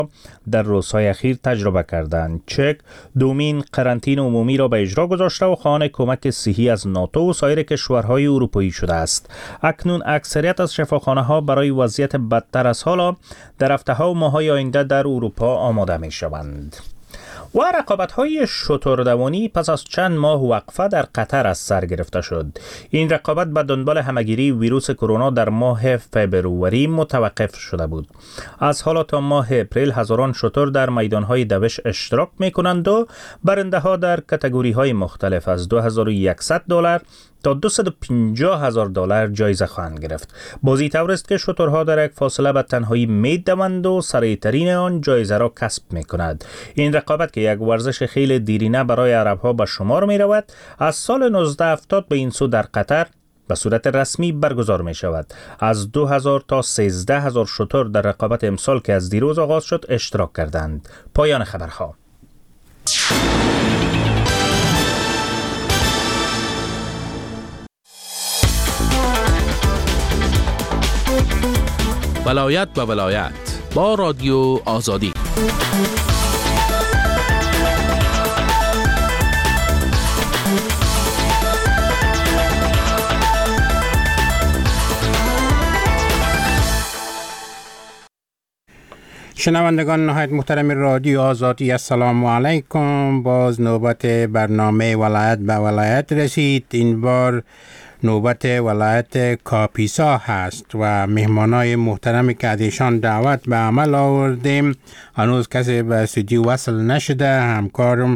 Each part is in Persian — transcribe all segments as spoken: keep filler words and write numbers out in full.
در روزهای اخیر تجربه کردند. چک دومین قرنطینه عمومی را به اجرا گذاشته و خواهان کمک صحی از ناتو و سایر کشورهای اروپایی شده است. اکنون اکثریت از شفاخانه ها برای وضعیت بدتر از حالا در هفته ها و ماه های آینده در اروپا آماده می شوند. و رقابت‌های شتردوانی پس از چند ماه وقفه در قطر از سر گرفته شد. این رقابت به دنبال همهگیری ویروس کرونا در ماه فبروری متوقف شده بود. از حالا تا ماه اپریل هزاران شتر در میدان‌های دوش اشتراک می‌کنند و برنده‌ها در کاتگوری‌های مختلف از دو هزار و صد دلار تا دویست و پنجاه هزار دلار جایزه خواهند گرفت. بازی طور است که شترها در یک فاصله به تنهایی می‌دوند و سریعترین آن جایزه را کسب می‌کند. این رقابت که یک ورزش خیلی دیرینه برای عرب‌ها به شمار می‌رود، از سال نوزده هفتاد به این سو در قطر به صورت رسمی برگزار می شود. از دو هزار تا سیزده هزار شتر در رقابت امسال که از دیروز آغاز شد اشتراک کردند. پایان خبرها. ولایت به ولایت با رادیو آزادی. شنوندگان نهایت محترم رادیو آزادی، السلام علیکم. باز نوبت برنامه ولایت به ولایت رسید. این بار نوبت ولایت کاپیسا هست و مهمانای محترمی که ازشان دعوت به عمل آوردیم هنوز کسی به استودیو وصل نشده. همکارم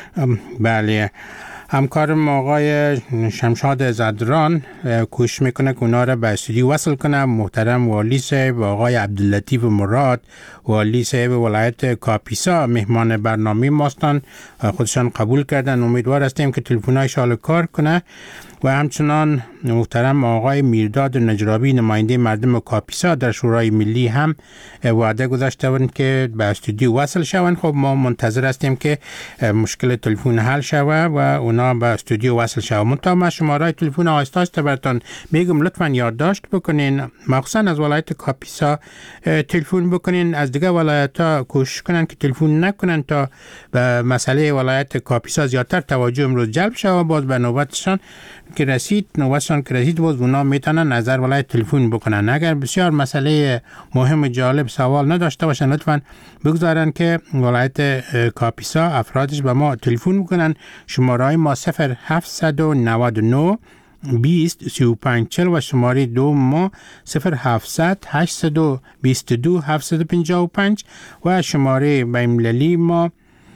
بله همکارم آقای شمشاد زدران کوشش میکنه که اونا را به استودیو وصل کنه. محترم والی صاحب آقای عبداللطیف مراد والی صاحب ولایت کاپیسا مهمان برنامه ماستان، خودشان قبول کردن. امیدوار هستیم که تلفن‌های شال کار کنه. و همچنان محترم آقای میرداد نجرابی نماینده مردم کاپیسا در شورای ملی هم وعده گذاشته بودند که به استودیو وصل شوند. خب ما منتظر هستیم که مشکل تلفن حل شود و اونا به استودیو وصل شوند. منتها ما شماره تلفن آهسته آهسته براتون میگم، لطفاً یادداشت بکنین، مخصوصا از ولایت کاپیسا تلفن بکنین. از دیگه ولایت‌ها کوشش کنن که تلفن نکنن تا به مسئله ولایت کاپیسا زیادتر توجه امروز جلب شود. باز به نوبتشان که رسید نوبتشان که رسید باز اونا میتونن نظر ولایت تلفن بکنن. اگر بسیار مسئله مهم جالب سوال نداشته باشن لطفاً بگذارن که ولایت کاپیسا افرادش به ما تلفن بکنن. شماره های ما صفر هفت نه نه بیست سی و پنج چهل و شماره دو ما صفر هفتصد هشتصد و بیست و دو هفتصد و پنجاه و پنج و شماره بین‌المللی ما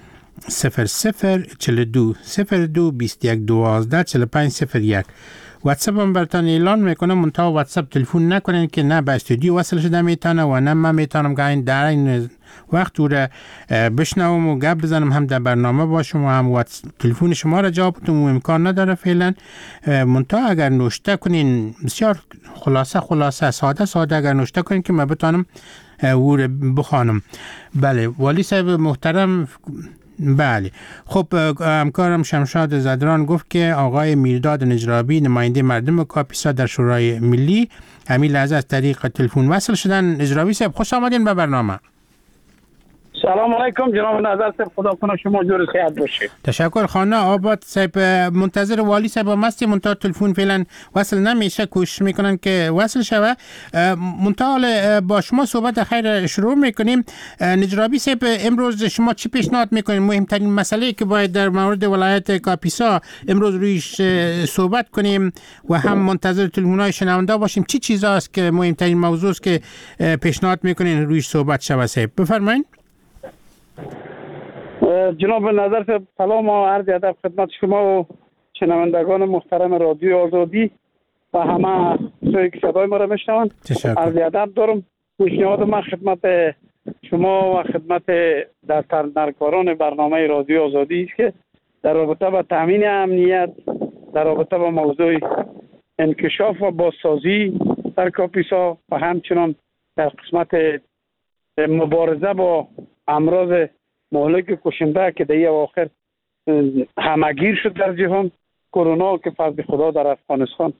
صفر صفر چهل و دو صفر دو بیست و یک دوازده چهل و پنج صفر یک. واتساپ هم براتون اعلان میکنم، منتها واتساپ تلفن نکنین که نه به استودیو وصل شده میتونه و نه من میتونم که این در این وقت او را بشنوم و گپ بزنم، هم در برنامه باشم و هم تلفن شما را جواب بدم و امکان نداره فعلا. منتها اگر نوشته کنین بسیار خلاصه خلاصه ساده ساده اگر نوشته کنین که من بتونم او را بخوانم. بله والی صاحب محترم. بله خب همکارم شمشاد زدران گفت که آقای میرداد نجرابی نماینده مردم کاپیسا در شورای ملی همین لحظه از طریق تلفن وصل شدن. نجرابی صاحب خوش آمدین به برنامه. سلام علیکم جناب نظر صاحب، خدا کنه شما جور صحت باشید. تشکر. خانه آباد صاحب منتظر والی صاحب هستی، منتها تلفن فعلا وصل نمیشه، کوشش میکنن که وصل شوه. منتها با شما صحبت خیر شروع میکنیم. نجرابی صاحب امروز شما چی پیشنهاد میکنین؟ مهمترین مسئله که باید در مورد ولایت کاپیسا امروز رویش صحبت کنیم و هم منتظر تلفن‌های شنونده باشیم، چی چیزاست که مهمترین موضوع است که پیشنهاد میکنین رویش صحبت شوه؟ صاحب بفرمایید. جناب نظر صاحب سلام و عرض ادب خدمت شما و شنوندگان محترم رادیو آزادی و همه کسایی که صدای ما را میشنوند. عرض ادب دارم. پیشنهاد من خدمت شما و خدمت در سرکاران برنامه رادیو آزادی است که در رابطه با تامین امنیت، در رابطه با موضوع انکشاف و بازسازی در کاپیسا و همچنان در قسمت مبارزه با امراض مهلک کشنده که در اواخر همگیر شد در جهان، کرونا که فضل خدا در افغانستان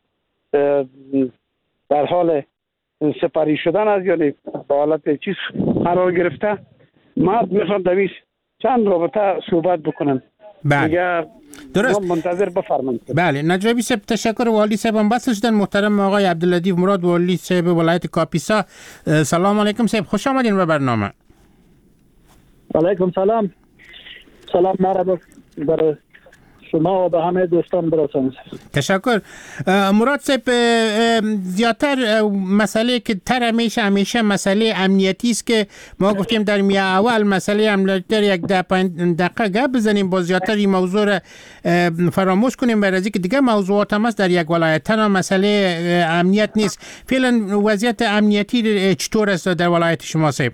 در حال سپری شدن از یعنی به حالت چیز قرار گرفته، ما میخوام دویست چند رابطه صحبت بکنم. بله درست، منتظر بفرمایید. بله نجابی صاحب تشکر. والی صاحب هم بس شدن. محترم آقای عبداللطیف مراد والی صاحب ولایت کاپیسا، سلام علیکم صاحب، خوش آمدین به برنامه. علیکم سلام. سلام مرحبا برای شما و به همه دوستان برسانید. تشکر. مراد صاحب، زیادتر مسئله که تر همیشه همیشه مسئله امنیتی است که ما گفتیم در میان اول مسئله امنیتی یک دقیقه گپ بزنیم، با زیادتر این موضوع را فراموش کنیم برای اینکه دیگه موضوعات هم است در یک ولایت. تنها مسئله امنیت نیست. فعلا وضعیت امنیتی چطور است در ولایت شما صاحب؟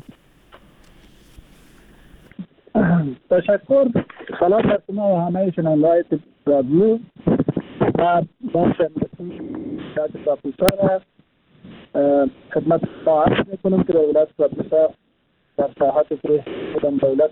تشکر. سلام بر شما و همه شنوندگان رادیو. من بخش امنیتی ولایت کاپیسا را خدمت شما عرض میکنم که در ولایت کاپیسا در ساحاتی که خودم دولت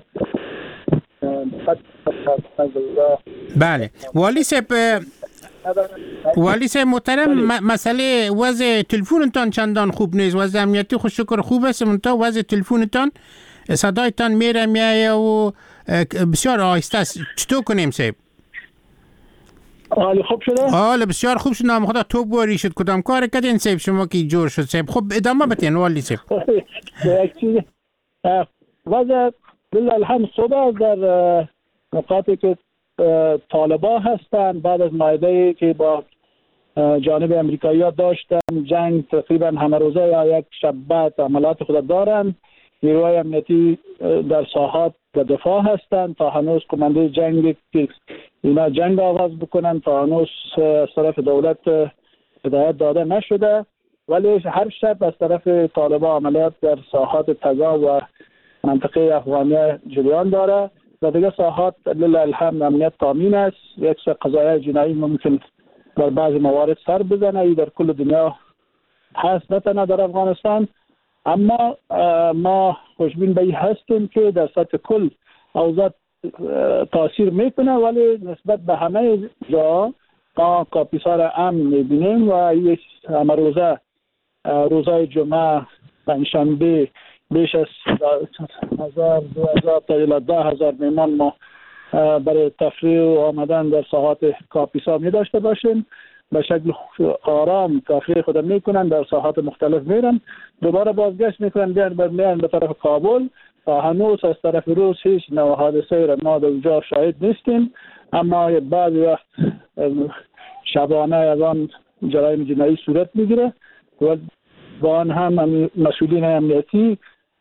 بله والی صاحب، والی صاحب محترم، مسئله وضع تلفنتان چندان خوب نیست. وضع امنیتی خوش شکر خوب است، منتها وضع تلفنتان صدایتان میره میایه و بسیار آهسته است. چطور کنیم صاحب؟ حال خوب شده؟ حال بسیار خوب شد. نام خدا تو بوری شد. کدام کار کردین صاحب شما که جور شد صاحب؟ خب ادامه بتین والی صاحب. یک چیز وضع بالحمد صبح در نقاطی که طالبان هستند بعد از معاهده‌ای که با جانب امریکایی‌ها داشتن جنگ تقریبا همه روزه یا یک شب بعد عملات خود دارند. نیروهای امنیتی در ساحات و دفاع هستند تا هنوز کمانده جنگ که اینا جنگ آغاز بکنن تا هنوز از طرف دولت هدایت داده نشده، ولی هر شب از طرف طالبان عملیات در ساحات تگا و منطقه افغانیه جریان داره و دیگه ساحات لله الحمد امنیت تامین است. یک سری قضایای جنایی ممکن در بعض موارد سر بزنه، ای در کل دنیا هست نه تنها در افغانستان. اما ما خوشبین به این هستیم که در سطح کل اوضاع تاثیر میکنه، ولی نسبت به همه جا ما کاپیسا را امن میبینیم و یک همه روزه روزای جمعه پنجشنبه بیش از هزار دو هزار تا الی ده هزار میمان ما برای تفریح و آمدن در ساحات کاپیسا می داشته باشیم. به شکل آرام تفریح خود میکنن، در ساحات مختلف میرن، دوباره بازگشت میکنن بیان بر میان به طرف کابل. تا هنوز از طرف روس هیچ نوع حادثه را ما در اونجا شاهد نیستیم، اما بعضی وقت شبانه از آن جرایم جنایی صورت میگیره و با آن هم مسئولین امنیتی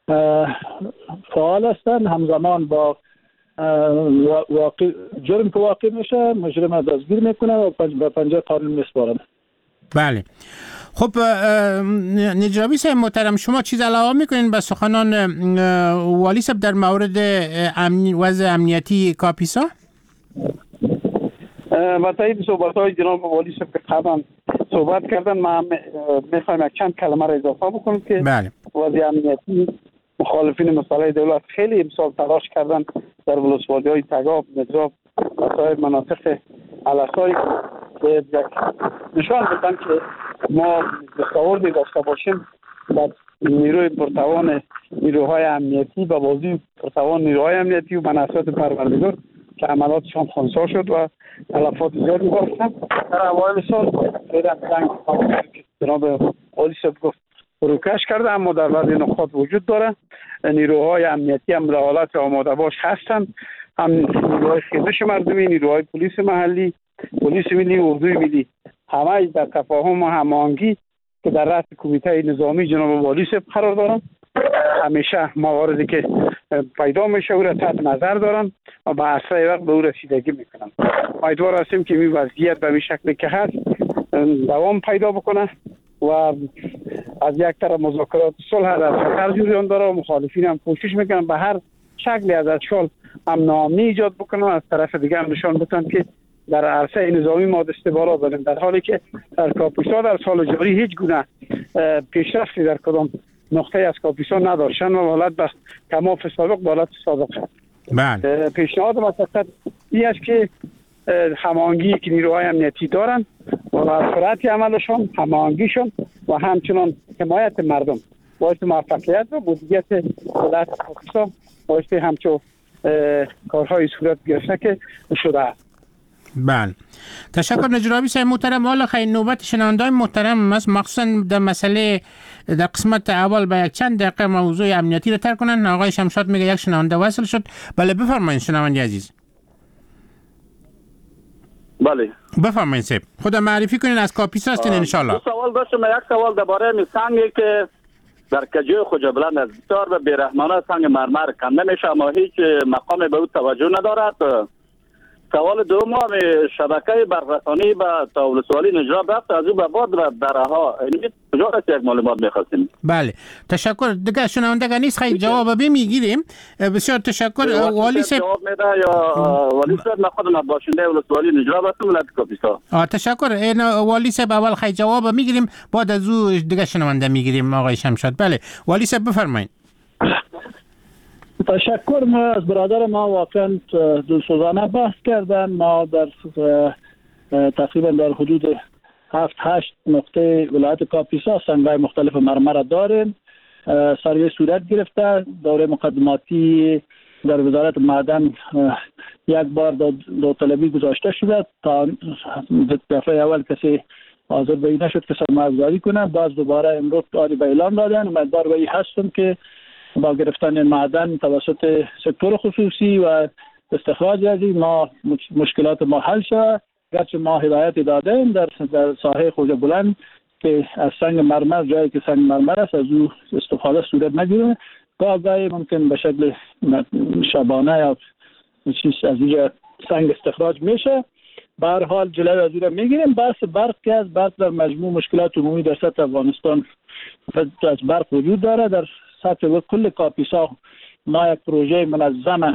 فعال هستند. همزمان با واقع جرم که واقع میشه مجرم دستگیر میکنه و به پنجه قانون میسپارن. بله خب نجابی صاحب محترم، شما چیز علاوه میکنین به سخنان والی صاحب در مورد امن... وضع امنیتی کاپیسا؟ با تایید صحبت های جناب والی صاحب که قبلا صحبت کردن، ما میخوایم یک چند کلمه را اضافه بکنیم که بله. وضع امنیتی مخالفین مسئله دولت خیلی امسال تلاش کردن در ولسوالی های تگاب، مدراب و سایر مناطق علسای که نشان بدن که ما دستاوردی داشته باشیم و نیروی پرتوان نیروهای امنیتی و بازی پرتوان نیروهای امنیتی و مناسبت پروردگار که عملاتشان خنثی شد و تلفات زیادی داشتن. در اوایل سال غیر جنگ که جناب والی صاحب گفت فروکش کرده، اما در بعضی نقاط وجود داره. نیروهای امنیتی هم در حالت آماده باش هستند، هم نیروهای خیزش مردمی، نیروهای پلیس محلی، پلیس ملی، اردوی ملی، همه در تفاهم و هماهنگی که در رأس کمیته نظامی جناب والی صاحب قرار دارن. همیشه مواردی که پیدا میشه او را تحت نظر دارن و به اسرع وقت به او رسیدگی میکنن. امیدوار هستیم که این وضعیت به این شکلی که هست دوام پیدا بکنه و از یک طرف مذاکرات صلح در خطر جریان داره و مخالفین هم کوشش میکنن به هر شکلی از اشکال امن و امنی ایجاد بکنن، از طرف دیگه هم نشان بدن که در عرصه نظامی ما دست بالا داریم، در حالی که در کاپیسا در سال جاری هیچ گونه پیشرفتی در کدام نقطه از کاپیسا نداشتن و حالت به کماف سابق به حالت سابق هست. بله. پیشنهاد مسئله این است که هماهنگی که نیروهای امنیتی دارن و سرعت عملشون، هماهنگیشون و همچنان حمایت مردم باعث موفقیت و مدیریت دولت پاکستان باعث همچو کارهای صورت گرفته که شده است. بله تشکر نجرابی صاحب محترم. حالا خیلی نوبت شنونده‌های محترم است، مخصوصا در مسئله در قسمت اول به یک چند دقیقه موضوع امنیتی رو تر کنن. آقای شمشاد میگه یک شنونده وصل شد. بله بفرمایید شنونده عزیز. بله بفرمایید صاحب، خود معرفی کنین، از کاپیسا هستین ان شاء الله. سوال داشتم، یک سوال درباره می سنگی که در کجای خوجا بلند از بسیار به بیرحمانه سنگ مرمر کنده میشه اما هیچ مقام به او توجه ندارد. سوال دوم، شبکه برقراری به ولسوالی نجراب رفت از او به بعد و درها این کجا است؟ یک معلومات می‌خواستیم. بله تشکر. دیگه شنونده نیست خیلی جواب میگیریم. بسیار تشکر. والی صاحب جواب میده یا والی صاحب؟ من خودم باشنده ولسوالی نجراب هستم ولایت کاپیسا. آ تشکر. این والی صاحب اول خیلی جواب میگیریم بعد از او دیگه شنونده میگیریم آقای شمشاد. بله والی صاحب بفرمایید. تشکر. ما از برادر ما واقعا دلسوزانه بحث کردن. ما در تقریبا در حدود هفت هشت نقطه ولایت کاپیسا سنگ‌های مختلف مرمر داریم. سروی صورت گرفته. دوره مقدماتی در وزارت معدن یک بار داوطلبی گذاشته شده تا دفعه اول کسی حاضر به این نشد که سرمایه‌گذاری کنه. باز دوباره امروز آری به اعلام دادن. امیدوار به این هستم که با گرفتن معدن توسط سکتور خصوصی و استخراج از این ما مشکلات ما حل شود. گرچه ما هدایت دادیم در در ساحه خوجا بلند که از سنگ مرمر جایی که سنگ مرمر است از او استفاده صورت نگیره. گاهی ممکن به شکل شبانه یا چیز از اینجا سنگ استخراج میشه. به هر حال جلوی از او را میگیریم. بحث برق که از بحث در مجموع مشکلات عمومی در سطح افغانستان از برق وجود داره. در سطح و کل کاپیسا ما یک پروژه منظم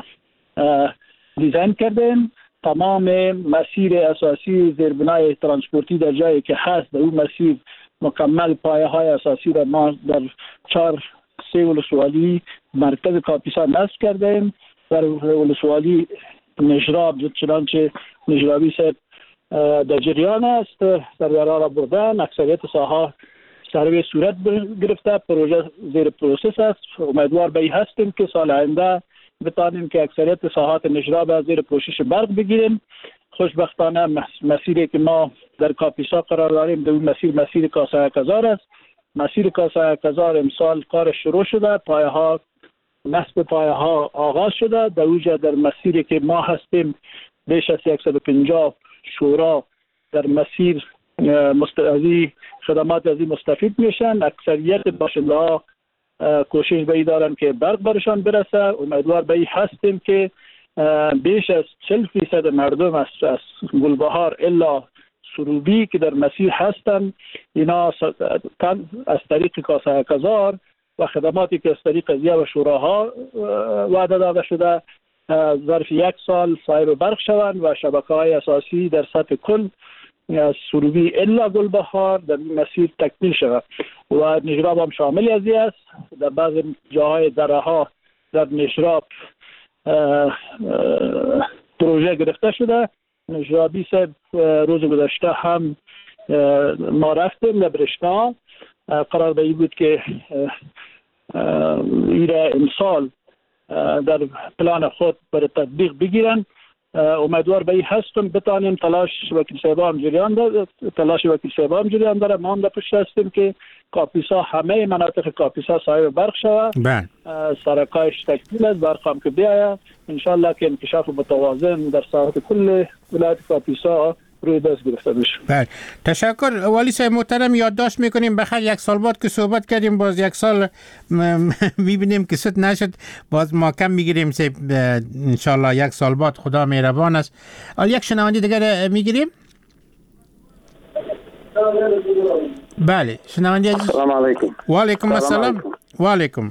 دیزاین کردیم. تمام مسیر اساسی زیربنای ترانسپورتی در جایی که هست در اون مسیر مکمل پایه های اساسی را ما در چهار سه ولسوالی مرکز کاپیسا نصب کردیم. در ولسوالی نجراب چنانچه نجرابی صاحب در جریان است در قرار بردن. اکثریت ساحه سروی صورت گرفته. پروژه زیر پروسس است. امیدوار به این هستیم که سال آینده بتانیم که اکثریت ساحات نجراب از زیر پوشش برق بگیریم. خوشبختانه مسیری که ما در کاپیسا قرار داریم در اون مسیر مسیر کاسه کزار است. مسیر کاسه کزار امسال کار شروع شده. پایه ها نصب پایه ها آغاز شده. در اوجه در مسیری که ما هستیم بیش از صد و پنجاه شورا در مسیر مستعدی خدمات از این مستفید میشن. اکثریت باشنده ها کوشش به این دارن که برق برشان برسه. امیدوار به این هستیم که بیش از چهل فیصد مردم از, از گلبهار الا سروبی که در مسیر هستن اینا از طریق کاسه کزار و خدماتی که از طریق ضیاء و شوراها وعده داده شده ظرف یک سال صاحب برق شوند و شبکه‌های اساسی در سطح کل از سروبی الا گلبهار در این مسیر تکمیل شود و نجراب هم شامل از این است. در بعض جاهای دره ها در نجراب پروژه گرفته شده. نجرابی صاحب روز گذشته هم ما رفتیم در برشنا. قرار به این بود که ایره امسال در پلان خود برای تطبیق بگیرن. امیدوار به این هستم بتانیم تلاش وکیل صاحبان جریان داره تلاش وکیل صاحبان جریان داره. ما هم در پشت هستیم که کاپیسا همه مناطق کاپیسا صاحب برق شود. سرکایش تکمیل است. برق هم که بیاید انشالله که انکشاف متوازن در ساحت کل ولایت کاپیسا روی دست گرفته بشه. بله تشکر. والی صاحب محترم یادداشت میکنیم بخیر یک سال بعد که صحبت کردیم باز یک سال میبینیم که ست نشد باز ما کم میگیریم صاحب انشالله یک سال بعد خدا مهربان است. حالا یک شنونده دیگر میگیریم. بله شنونده عزیز. سلام علیکم. و علیکم السلام. و علیکم.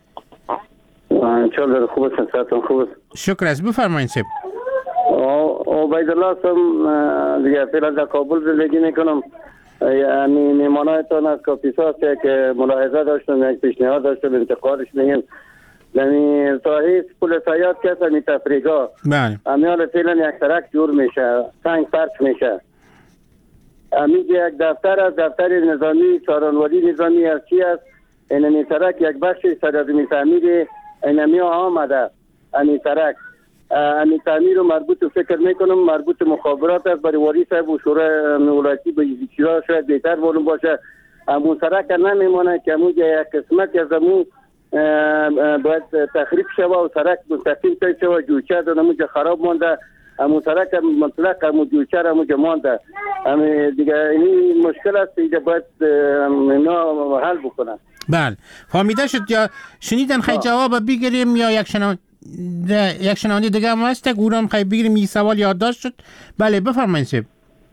چطور خوب هستین؟ صحتتون خوب است؟ شکر است. بفرمایید صاحب. عبیدالله هستم دیگه فعلا در کابل زندگی میکنم. یعنی میمانایتان از کاپیسا که ملاحظه داشتم یک پیشنهاد داشتم انتقالش میگیم یعنی ساحه پل سیاد که همی تفریگا بله امیال فعلا یک سرک جور میشه سنگ پرچ میشه. امی یک دفتر از دفتر نظامی چارانولی نظامی از چی است این سرک یک بخش سرازمی تعمیر اینمی آمده این سرک این تعمیر رو مربوط فکر میکنم مربوط مخابرات است برای والی صاحب و شورای ولایتی به چیزا شاید بهتر معلوم باشه. امون سرک نمیمونه که امون یک قسمت از امون باید تخریب شوه و سرک مستقیم تای شوه جوچه دون امون خراب مانده. امون سرک مطلق امون جوچه را امون مانده. امی دیگه این مشکل است که باید اینا حل بکنن. بله فهمیده شد. یا شنیدن خیلی جواب بگیریم یا یک شنون یک شنونده دیگه هم هست که اونم خیلی بگیریم این سوال یادداشت شد. بله بفرمایید سیب.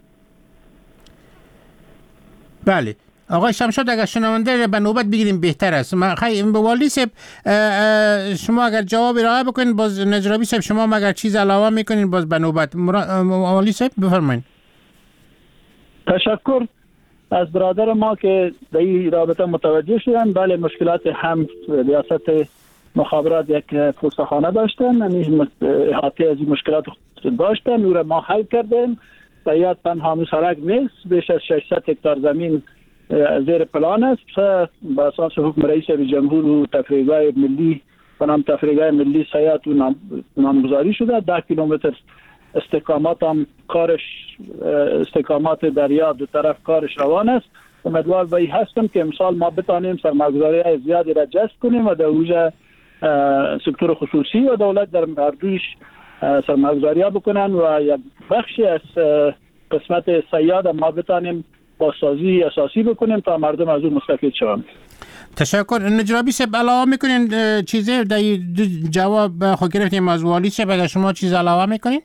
بله آقای شمشاد اگر شنونده به نوبت بگیریم بهتر است. خیلی به والی سیب شما اگر جواب ارائه بکنید باز نجرابی سیب شما اگر چیز علاوه میکنین باز به نوبت والی سیب بفرمایید. تشکر از برادر ما که در این رابطه متوجه شدن. بله مشکلات هم ریاست مخابرات یک پوستخانه داشتن، همین احاطه از این مشکلات داشتن، او را ما حل کردیم. و یاد پنهامون سرک نیست، بیش از ششصد هکتار زمین زیر پلان است. با اساس حکم رئیس جمهور و تفریحگاه ملی و نام تفریحگاه ملی سیاحت و نامگذاری شده. ده کیلومتر استحکامات هم کارش استحکامات دریا دو طرف کارش روان است. امیدوار به این هستم که امسال ما بتانیم سرمایه‌گذاری زیادی را جذب کنیم و در اوج سکتور خصوصی و دولت در هر دویش سرمایه‌گذاری بکنن و یک بخشی از قسمت سیاد ما بتانیم بازسازی اساسی بکنیم تا مردم از اون مستفید شوند. تشکر. نجرابی صاحب علاوه میکنین چیزی در جواب خود گرفتیم از والی صاحب، اگر شما چیز علاوه میکنین؟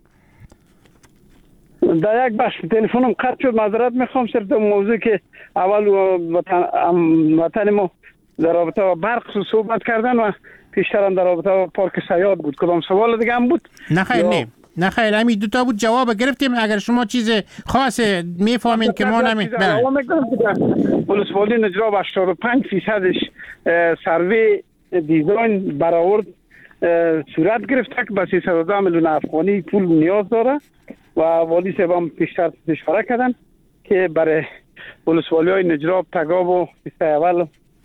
در یک بخش تلفنم قطع شد، معذرت میخوام. صرف موضوع که اول وطن, وطن ما در رابطه با برق صحبت کردن و پیشتر در رابطه با پارک سیاد بود. کدام سوال دیگه هم بود؟ نه خیر نه نه خیر همین دو تا بود جواب گرفتیم. اگر شما چیز خاص میفهمین که ما نمی ولسوالی نجراب هشتاد و پنج فیصدش سروی دیزاین برآورد صورت گرفته که به سیصد و ده میلیون افغانی پول نیاز داره و والی صاحب هم پیشتر اشاره کردن که برای ولسوالی های نجراب، تگاب و بیسته اول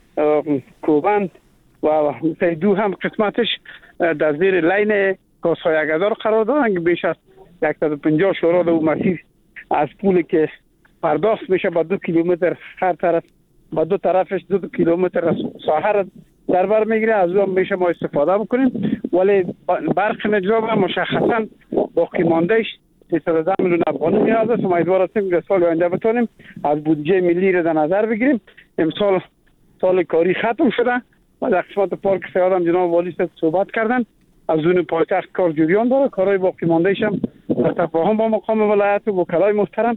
کوبند و بیسته دو هم قسمتش در زیر لین کاسهای اگدار قرار دارن که بیش از صد و پنجاه شوراد و مسیر از پولی که پرداخت میشه با دو کیلومتر هر طرف با دو طرفش دو, دو کیلومتر از ساحه در بر میگیره. از اون میشه ما استفاده بکنیم. ولی برق نجراب مشخصا باقی ماندهش سیصد و ده میلیون افغانی نیاز است. امیدوار هستیم که سال آینده بتونیم از بودجه ملی را در نظر بگیریم. امسال سال کاری ختم شده و در قسمت پارک سیاد هم جناب والی صحبت کردن. از اون پایتخت کار جریان داره. کارهای باقی ماندهش هم در تفاهم با مقام ولایت و وکلای محترم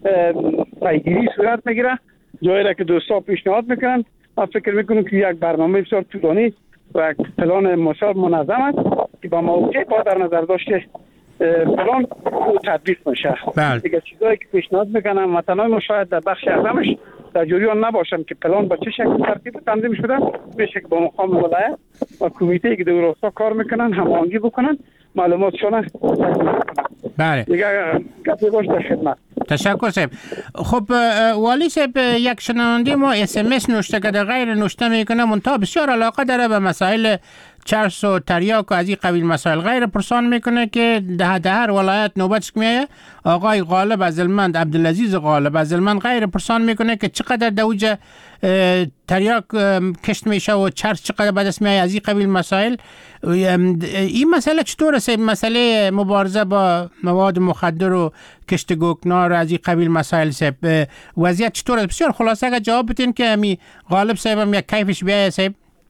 پیگیری صورت میگیره. جایی را که دوستا پیشنهاد میکنن من فکر میکنم که یک برنامه بسیار طولانی و یک پلان مسار منظم است که با موقع با در نظر داشته پلان تطبیق میشه. دیگه چیزایی که پیشنهاد میکنم مثلا ما شاید در بخش اعظمش در جریان نباشم که پلان با چه شکل ترتیب تنظیم شده، میشه که با مقام ولایت و کمیته که در راستا کار میکنن هماهنگی بکنن معلوماتشون. بله دیگه گپی باش در خدمت. تشکر صاحب. خب والی صاحب یک شنونده ما اس ام اس نوشته که در غیر نوشته میکنه منتها بسیار علاقه داره به مسائل چرس و تریاک و از این قبیل مسائل غیر پرسان میکنه که ده ده هر ولایت نوبتش میایه. آقای غالب از المند عبدالعزیز غالب از المند غیر پرسان میکنه که چقدر دوج تریاک کشت میشه و چرس چقدر به دست میایه از این قبیل مسائل. این مسئله چطور است؟ مسئله مبارزه با مواد مخدر و کشت گوکنار از این قبیل مسائل صاحب وضعیت چطور است؟ بسیار خلاصه اگه جواب بدین که امی غالب صاحب هم یک کیفش بیایه صاحب.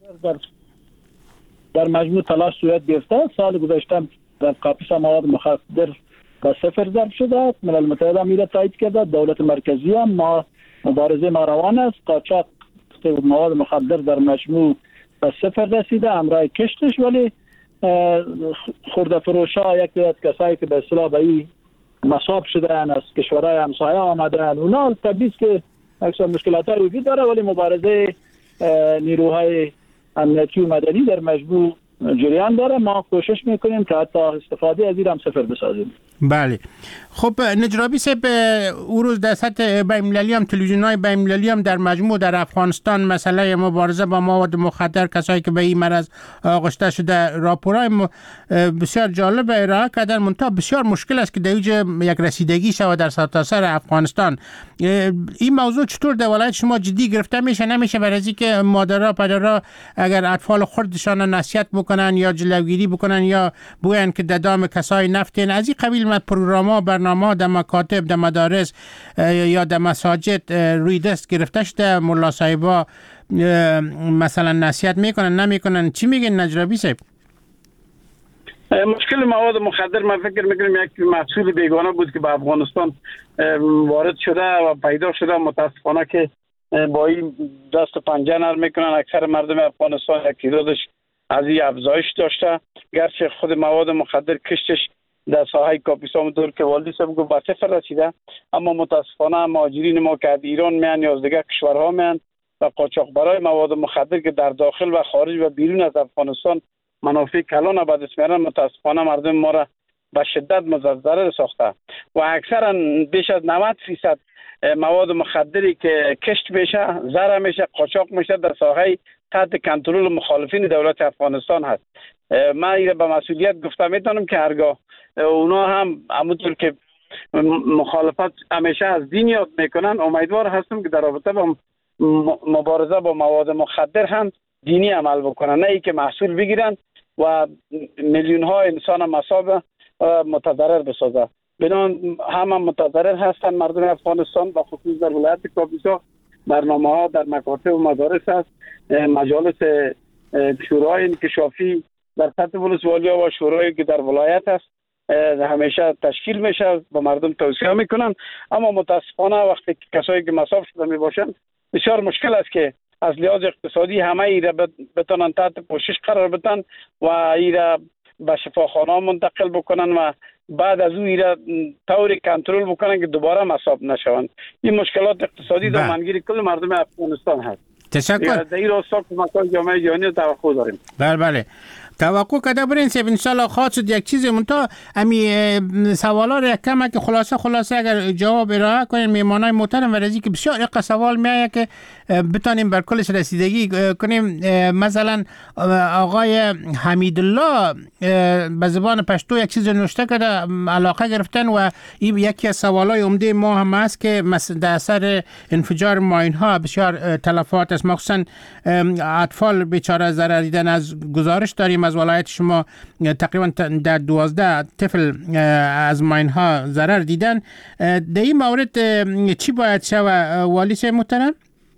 در مجموع تلاش صورت گرفته. سال گذشته در کاپیسا مواد مخدر به صفر ضرب شده. ملل متحد هم را تایید کرده. دولت مرکزی هم ما مبارزه ما روان است. قاچاق مواد مخدر در مجموع به صفر رسیده همراه کشتش. ولی خرده فروشا یک دیت کسایی که به اصطلاح به این مصاب شدن از کشورهای همسایه آمدن اونا طبیعی است که اکثر مشکلات ها وجود داره ولی مبارزه نیروهای امنیتی و مدنی در مجموع جریان داره. ما کوشش میکنیم که حتی استفاده از این هم صفر بسازیم. بله. خب نجرابی صاحب، او روز در سطح بین‌المللی هم تلویزیون‌های بین‌المللی هم در مجموع در افغانستان مسئله مبارزه با مواد مخدر، کسایی که به این مرض آغشته شده، راپورهای بسیار جالب ارائه کردن. منتها بسیار مشکل است که در اینجا یک رسیدگی شود در سرتاسر افغانستان. این موضوع چطور در ولایت شما جدی گرفته میشه؟ نمیشه برای اینکه مادرها پدرها اگر اطفال خودشان نصیحت بکنن یا جلوگیری بکنن یا بگوین که ددام کسای نفتین از این قبیل پروگرام‌ها برنامه‌ها در مکاتب، در مدارس یا در مساجد روی دست گرفته شده؟ ملا صاحبا مثلا نصیحت میکنن نمیکنن؟ چی میگن نجرابی صاحب؟ مشکل مواد مخدر من فکر میکنم یک محصول بیگانه بود که به افغانستان وارد شده و پیدا شده. متاسفانه که با این دست و پنجه نرم میکنن. اکثر مردم افغانستان یک تعدادش از این افزایش داشته، گرچه خود مواد مخدر کشتش در ساحه کاپیسا مطور که والدی صاحب گفت به صفر رسیده، اما متاسفانه مهاجرین ما که از ایران میان یا از دیگر کشورها میان و قاچاقبرای مواد مخدر که در داخل و خارج و بیرون از افغانستان منافع کلان به دست میارن، متاسفانه مردم ما را به شدت مضرر ساخته و اکثرا بیش از نود فیصد مواد مخدری که کشت میشه، زر میشه، قاچاق میشه در ساحه تحت کنترل مخالفین دولت افغانستان هست. من این به مسئولیت گفته میتونم که هرگاه اونا هم همونطور که مخالفت همیشه از دین یاد میکنن، امیدوار هستم که در رابطه با مبارزه با مواد مخدر هم دینی عمل بکنن، نه ای که محصول بگیرن و میلیون ها انسان مصاب متضرر بسازه. بنان همه متضرر هستن مردم افغانستان، با خصوص در ولایت کاپیسا برنامه ها در مکاتب و مدارس هست، مجالس شورای انکشافی در سطح ولسوالی ها و شورایی که در ولایت است همیشه تشکیل میشه، با مردم توصیه میکنن. اما متاسفانه وقتی که کسایی که مصاب شده می باشن بسیار مشکل است که از لحاظ اقتصادی همه ایره بتونن تحت پوشش قرار بدن و ایره به شفاخانه منتقل بکنن و بعد از اون ایره طوری کنترل بکنن که دوباره مصاب نشوند. این مشکلات اقتصادی در منگیر کل مردم افغانستان هست. تشکر. در این راستا کمک‌های جامعه جهانی رو توقع داریم. بله بله. توقع کده برین سیب انشالله خواهد شد یک چیزی. منتها امی سوالا رو یک کم که خلاصه خلاصه اگر جواب ارائه کنین میمانای محترم و رزی که بسیار یک سوال میایه که بتانیم بر کلش رسیدگی کنیم. مثلا آقای حمیدالله به زبان پشتو یک چیز نوشته کرده، علاقه گرفتن و این یکی از سوالای عمده ما هم است که در اثر انفجار ماین ها بسیار تلفات است، مخصوصا اطفال بیچاره ضرر دیدن. از گزارش داریم از ولایت شما تقریبا در دوازده طفل از ماین ها ضرر دیدن. در این مورد چی باید شود والی صاحب محترم؟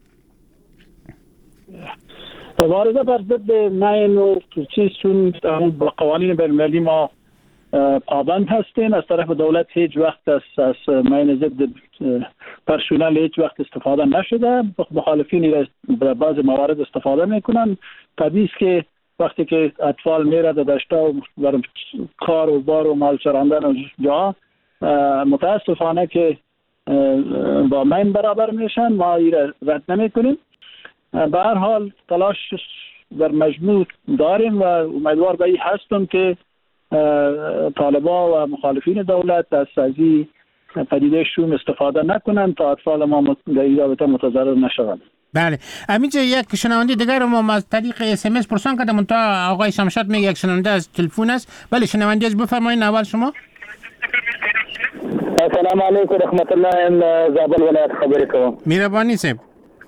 مبارزه بر ضد ماین و چیز چون با قوانین بین‌المللی ما پابند هستیم. از طرف دولت هیچ وقت از از ماین ضد پرسونل هیچ وقت استفاده نشده. مخالفین در بعض موارد استفاده میکنن. طبیعی است که وقتی که اطفال میره در دشتا و بر کار و بار و مال چراندن و جا متاسفانه که با ماین برابر میشن، ما این رد نمی کنیم. به هر حال تلاش در مجموع داریم و امیدوار به این هستم که طالبا و مخالفین دولت از سازی پدیده شوم استفاده نکنن تا اطفال ما در این رابطه متضرر نشوند. بله. همینجا یک شنونده دیگر ما از طریق اس ام اس پرسان کردم، تا آقای شمشاد میگه یک شنونده از تلفن است. بله شنونده از بفرمایید. اول شما. السلام علیکم رحمت الله. ام زابل ولایت خبری کوم. مهربانی صاحب.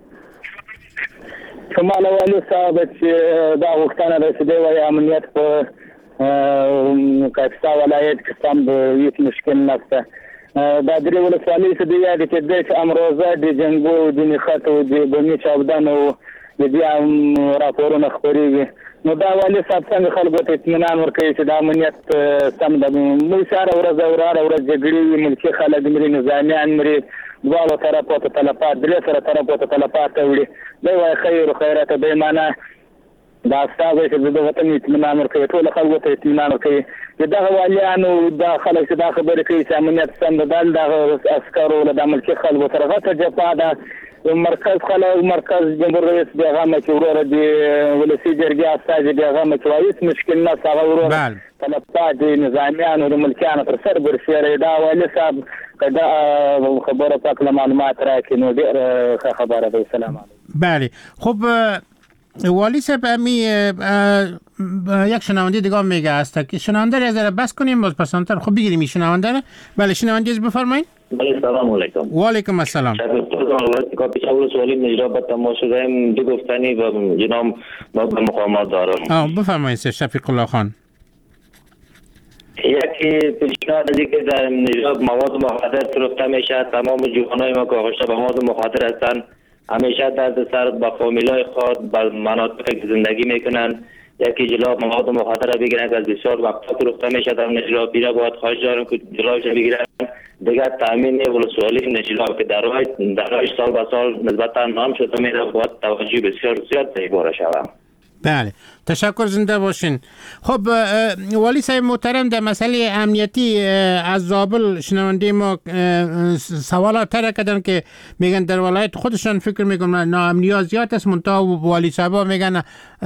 شما والی صاحب چې دا وختانه رسیده و امنیت په کاپیسا ولایت کې سم هیڅ مشکل نشته. دا درې ولسوالۍ څه دی یاد کې د امروزه د جنګو د نخښت او د بمي چاودان او د دې راپورونه خبرېږي. نو دا والی صاحب څنګه خلکو ته اطمینان ورکوي چې د امنیت سم د موږ سره ورځ وراره ورځ جګړې ملکي خلک مري، نظامیان مري، دواړو طرفو ته تلفات درې سره طرفو ته تلفات وړي. دی وایي خیر و خیرات به معنا دا ستاسو چې د وطن اطمینان ورکوي، ټول خلکو ته اطمینان ورکوي. دا والیانو دا خلک چې دا خبرې کوي چې امنیت سم ده، دا عسکرو له د ملکي خلکو سره غټه جفا ده مرکز خلا مرکز جمهور رئیس بیغامه که ورور دی ولسی جرگی استاج بیغامه که وایس مشکل نه ساغه ورور طلبات نظامیان و ملکیان پر سر برسیره دا ولی صاحب کدا خبره پاک معلومات راکې نو ډېر ښه خبره ده. سلام علیکم. بله خب والی صاحب امی یک شنونده دیگه میگه است که شنونده را ذره بس کنیم باز پسانتر خب بگیریم این شنونده را. بله شنونده از بفرمایید. بله سلام علیکم. و علیکم السلام. کاپی چاول سوالی نجرا تمام شدیم دو گفتنی و جناب ما به مقامات دارم. آه بفرمایید شفیق الله خان. یکی پیشنهاد از اینکه در نجراب مواد مخدر فروخته میشه، تمام جوانای ما که آغشته به مواد مخدر هستند همیشه درد سر با فامیلای خود به مناطق زندگی میکنن. یکی جلو مواد مخدر بگیرن که از بسیار وقتا فروخته میشه در نجراب بیره باید خواهش دارم که جلوش بگیرن. دیگر تامین ولسوالی نجراب که در رایش سال به سال نسبتا نام شده میره باید توجه بسیار زیاد باره شوم. بله تشکر زنده باشین. خب والی صاحب محترم در مسئله امنیتی از زابل شنونده ما سوالات تر کردن که میگن در ولایت خودشان فکر میکنن ناامنی زیاد است منتها والی صاحب میگن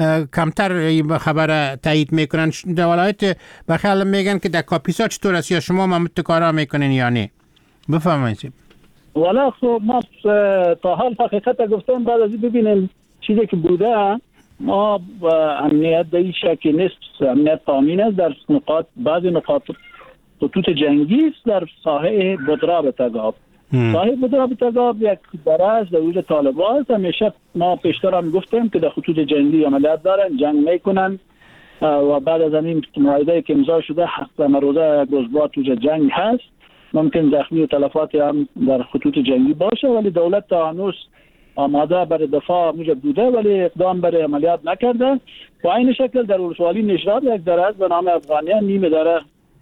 کمتر خبر تایید میکنن. در ولایت بخیال میگن که در کاپیسا چطور است یا شما هم کارا میکنین یا نه؟ بفرمایید. والا خب ما تا حال حقیقت گفتم بعد از ببینیم چیزی که بوده ما امنیت در این شکل نیست. امنیت تامین است در نقاط بعضی نقاط خطوط جنگی است در ساحه بدراب تگاب. ساحه بدراب تگاب یک درز در وجود طالبان است. همیشه ما پیشتر هم گفتیم که در خطوط جنگی عملیات دارن جنگ میکنن و بعد از این معاهده که امضا شده هفتم روزه روزبا تو جنگ هست. ممکن زخمی و تلفات هم در خطوط جنگی باشه ولی دولت تا هنوز آماده برای دفاع موجب بوده ولی اقدام برای عملیات نکرده. و این شکل در ولسوالی نجراب یک درز به نام افغانیان نیمه داره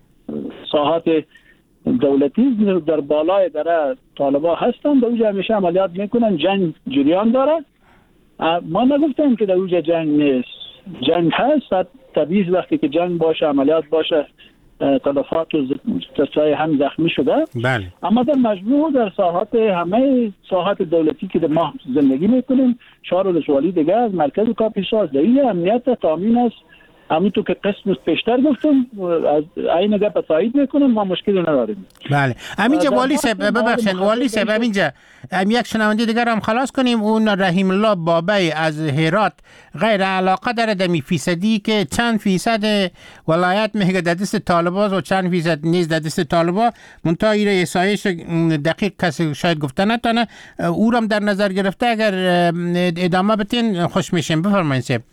ساحات دولتی در بالای داره طالبا هستن در اوج همیشه عملیات میکنن. جنگ جریان داره. ما نگفتیم که در اوج جنگ نیست. جنگ هست. طبیعی وقتی که جنگ باشه عملیات باشه تلفات و کسای هم زخمی شده. بله. اما در مجموع در ساحات همه ساحات دولتی که ما زندگی میکنیم چهار ولسوالی دیگه از مرکز کاپیسا است. این امنیت تامین است. همونطور که قسم پیشتر گفتم از این گپ تایید میکنم ما مشکلی نداریم. بله همینجا والی صاحب ببخشید والی صاحب همینجا هم یک شنونده دیگر هم خلاص کنیم. اون رحیم الله بابی از هرات غیر علاقه داره دمی فیصدی که چند فیصد ولایت میگه در دست طالبان و چند فیصد نیز در دست طالبان منتها این احصایش دقیق کسی شاید گفته نتونه. او هم در نظر گرفته اگر ادامه بتین خوش میشیم. بفرمایید صاحب.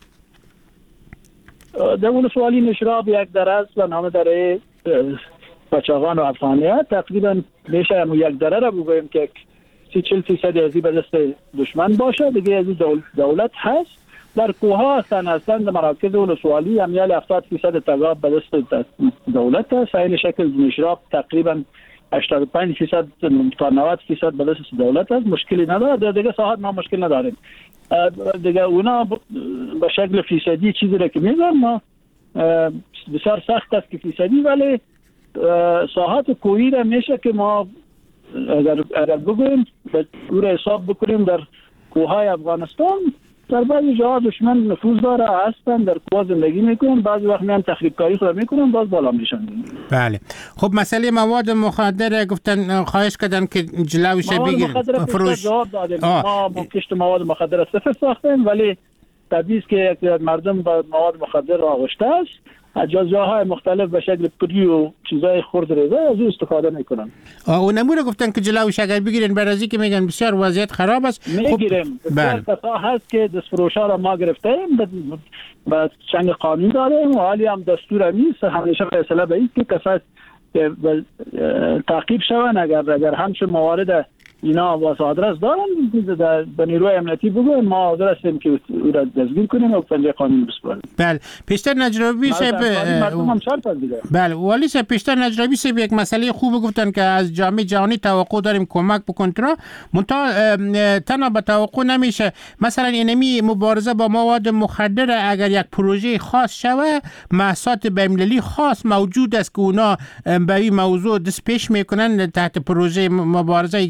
در ولسوالی نجراب یک درز و نام داره قاچاقان و افغانیت تقریبا میشه یک دره را بگوییم که سی چل فیصد ازی به دست دشمن باشه دیگه ازی دولت هست. در کوها هستن هستن در مراکز ولسوالی همیال هفتاد فیصد تگاب به دست دولت هست. این شکل نجراب تقریبا هشتاد و پنج فیصد تا نود فیصد به دست دولت هست. مشکلی نداره. در دیگه ساحات ما مشکل نداریم. دیگه اونا به شکل فیصدی چیزی را که میگن ما بسیار سخت است که فیصدی ولی ساحات کوهی را میشه که ما اگر, اگر بگویم او را حساب بکنیم در کوههای افغانستان در بعضی جاها دشمن نفوذ داره هستن در کوه زندگی میکنن بعضی وقت میان تخریب کاری خود میکنن باز بالا میشن. بله خب مسئله مواد مخدر گفتن خواهش کردن که جلوش بگیر فروش جواب دادیم. ما کشت مواد مخدر صفر ساختیم ولی طبیعی است که مردم با مواد مخدر آغشته است. از جاهای مختلف به شکل پری و چیزای خرد ریزه از او استفاده میکنن. و نمونه گفتن که جلوش اگر بگیرن برازی که میگن بسیار وضعیت خراب است. میگیریم. بسیار کسا هست که دستفروشا را ما گرفتیم با چنگ قانون داریم و حالی هم دستور همیست همیشه فیصله به این که کسا تعقیب شون اگر اگر همچون موارد اینا واسه آدرس دارن به نیروی امنیتی بگویم ما حاضر هستیم که او را دستگیر کنیم و پنجه قانون بسپاریم. بله پیشتر نجرابی صاحب بله والی صاحب پیشتر نجرابی صاحب یک مسئله خوب گفتن که از جامعه جهانی توقع داریم کمک بکنه منتها تنها به توقع نمیشه. مثلا اینمی مبارزه با مواد مخدر اگر یک پروژه خاص شوه محصات بین‌المللی خاص موجود است که اونا به این موضوع دست پیش میکنن تحت پروژه مبارزه گپا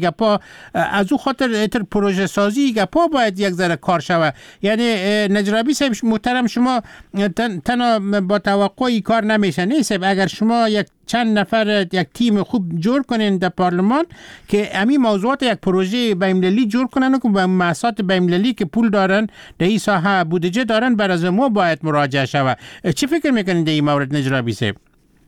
از او خاطر اتر پروژه سازی گپا باید یک ذره کار شوه. یعنی نجرابی صاحب محترم، شما تن تنها با توقعی کار نمیشه نیست. اگر شما یک چند نفر یک تیم خوب جور کنین در پارلمان که همین موضوعات یک پروژه بین‌المللی جور کنن و به مؤسسات بین‌المللی که پول دارن در این ساحه بودجه دارن بر از ما باید مراجعه شود. چی فکر میکنین در این مورد نجرابی صاحب؟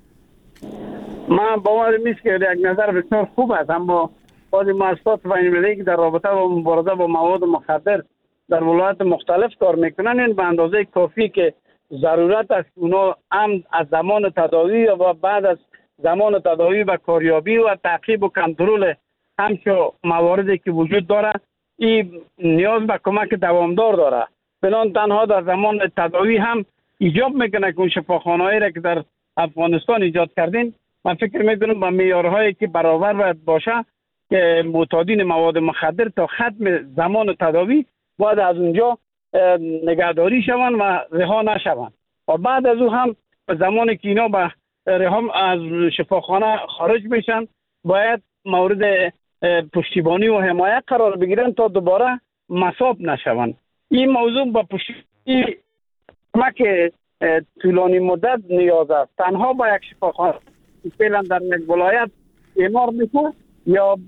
من باور میست که یک نظر بسیار خوب است، اما بعضی مؤسسات بین‌المللی که در رابطه با مبارزه با مواد مخدر در ولایات مختلف کار میکنن، این به اندازه کافی که ضرورت است اونا هم از زمان تداوی و بعد از زمان تداوی و کاریابی و تعقیب و کنترل همچو مواردی که وجود داره، این نیاز به کمک دوامدار داره. بنان تنها در زمان تداوی هم ایجاب میکنه که اون شفاخانه‌ای را که در افغانستان ایجاد کردین، من فکر میکنم با معیارهایی که برابر باید باشه که معتادین مواد مخدر تا ختم زمان تداوی باید از اونجا نگهداری شوند و رها نشوند و بعد از او هم زمانی که اینا به رها از شفاخانه خارج میشن باید مورد پشتیبانی و حمایت قرار بگیرن تا دوباره مصاب نشوند. این موضوع با پشتیبانی کمک طولانی مدت نیاز است. تنها با یک شفاخانه فعلا در یک ولایت اعمار میشه یا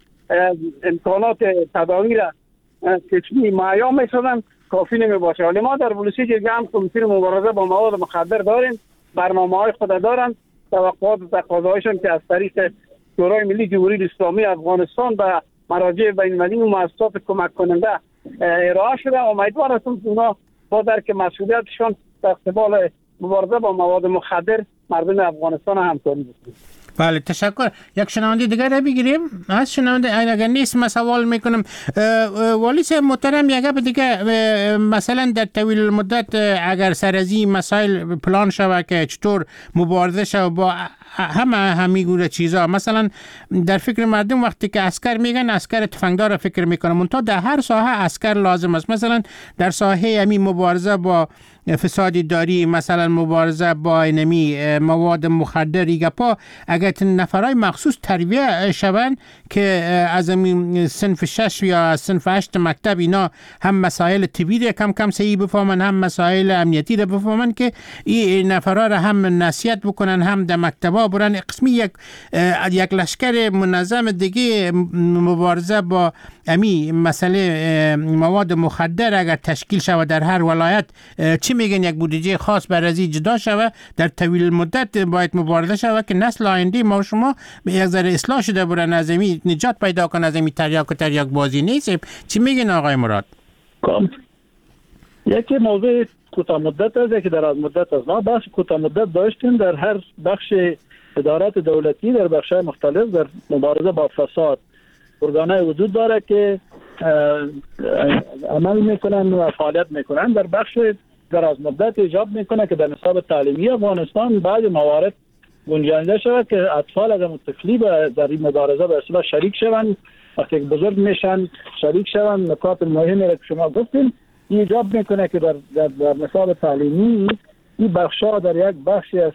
امکانات تداوی را کشمی معیا میشدن کافی نمی باشه. ولی ما در بلوچی جرگه هم کمیسیون مبارزه با مواد مخدر داریم، برنامه های خود دارن، توقعات و تقاضاهایشون که از طریق شورای ملی جمهوری اسلامی افغانستان به مراجع بین‌المللی و مؤسسات کمک کننده ارائه شده. امیدوار هستم که اونا با درک مسئولیتشون در استقبال مبارزه با مواد مخدر مردم افغانستان همکاری بکنند. بله تشکر. یک شنونده دیگر را بگیریم. از شنونده اگر نیست من سوال میکنم والی صاحب محترم، یک گپ دیگه مثلا در طویل المدت اگر سر از این مسائل پلان شود که چطور مبارزه شود با همه همین گونه چیزا، مثلا در فکر مردم وقتی که عسکر میگن عسکر تفنگدار فکر میکنم، منتها در هر ساحه عسکر لازم است. مثلا در ساحه همین مبارزه با فساد داری، مثلا مبارزه با اینمی مواد مخدر گپا، اگر نفرای مخصوص تربیه شوند که از این صنف شش یا صنف هشت مکتب اینا هم مسائل طبی را کم کم صحیح بفهمن، هم مسائل امنیتی را بفهمن، که این نفرا را هم نصیحت بکنن، هم در مکتبا برن قسمی یک یک لشکر منظم دیگه مبارزه با امی مسئله مواد مخدر اگر تشکیل شود در هر ولایت، چی میگن یک بودجه خاص بر از جدا شود، در طویل مدت باید مبارزه شود که نسل آینده ما شما به یک ذره اصلاح شده برن، از امی نجات پیدا کنن، از امی تریاک و تریاک بازی نیست. چی میگن آقای مراد؟ یکی موضوع کوتاه مدت است که در از مدت است. ما بحث کوتاه مدت داشتیم در هر بخش ادارات دولتی در بخش‌های مختلف در مبارزه با فساد ارگان‌های وجود داره که عمل میکنن و فعالیت میکنن. در بخش در از مدت ایجاب میکنه که در نصاب تعلیمی افغانستان بعضی موارد گنجانیده شود که اطفال از طفلی در این مبارزه به اصطلاح شریک شوند، وقتی که بزرگ میشن شریک شوند. نکات مهمی را که شما گفتین ایجاب میکنه که در, در, در نصاب تعلیمی این بخشا در یک بخشی از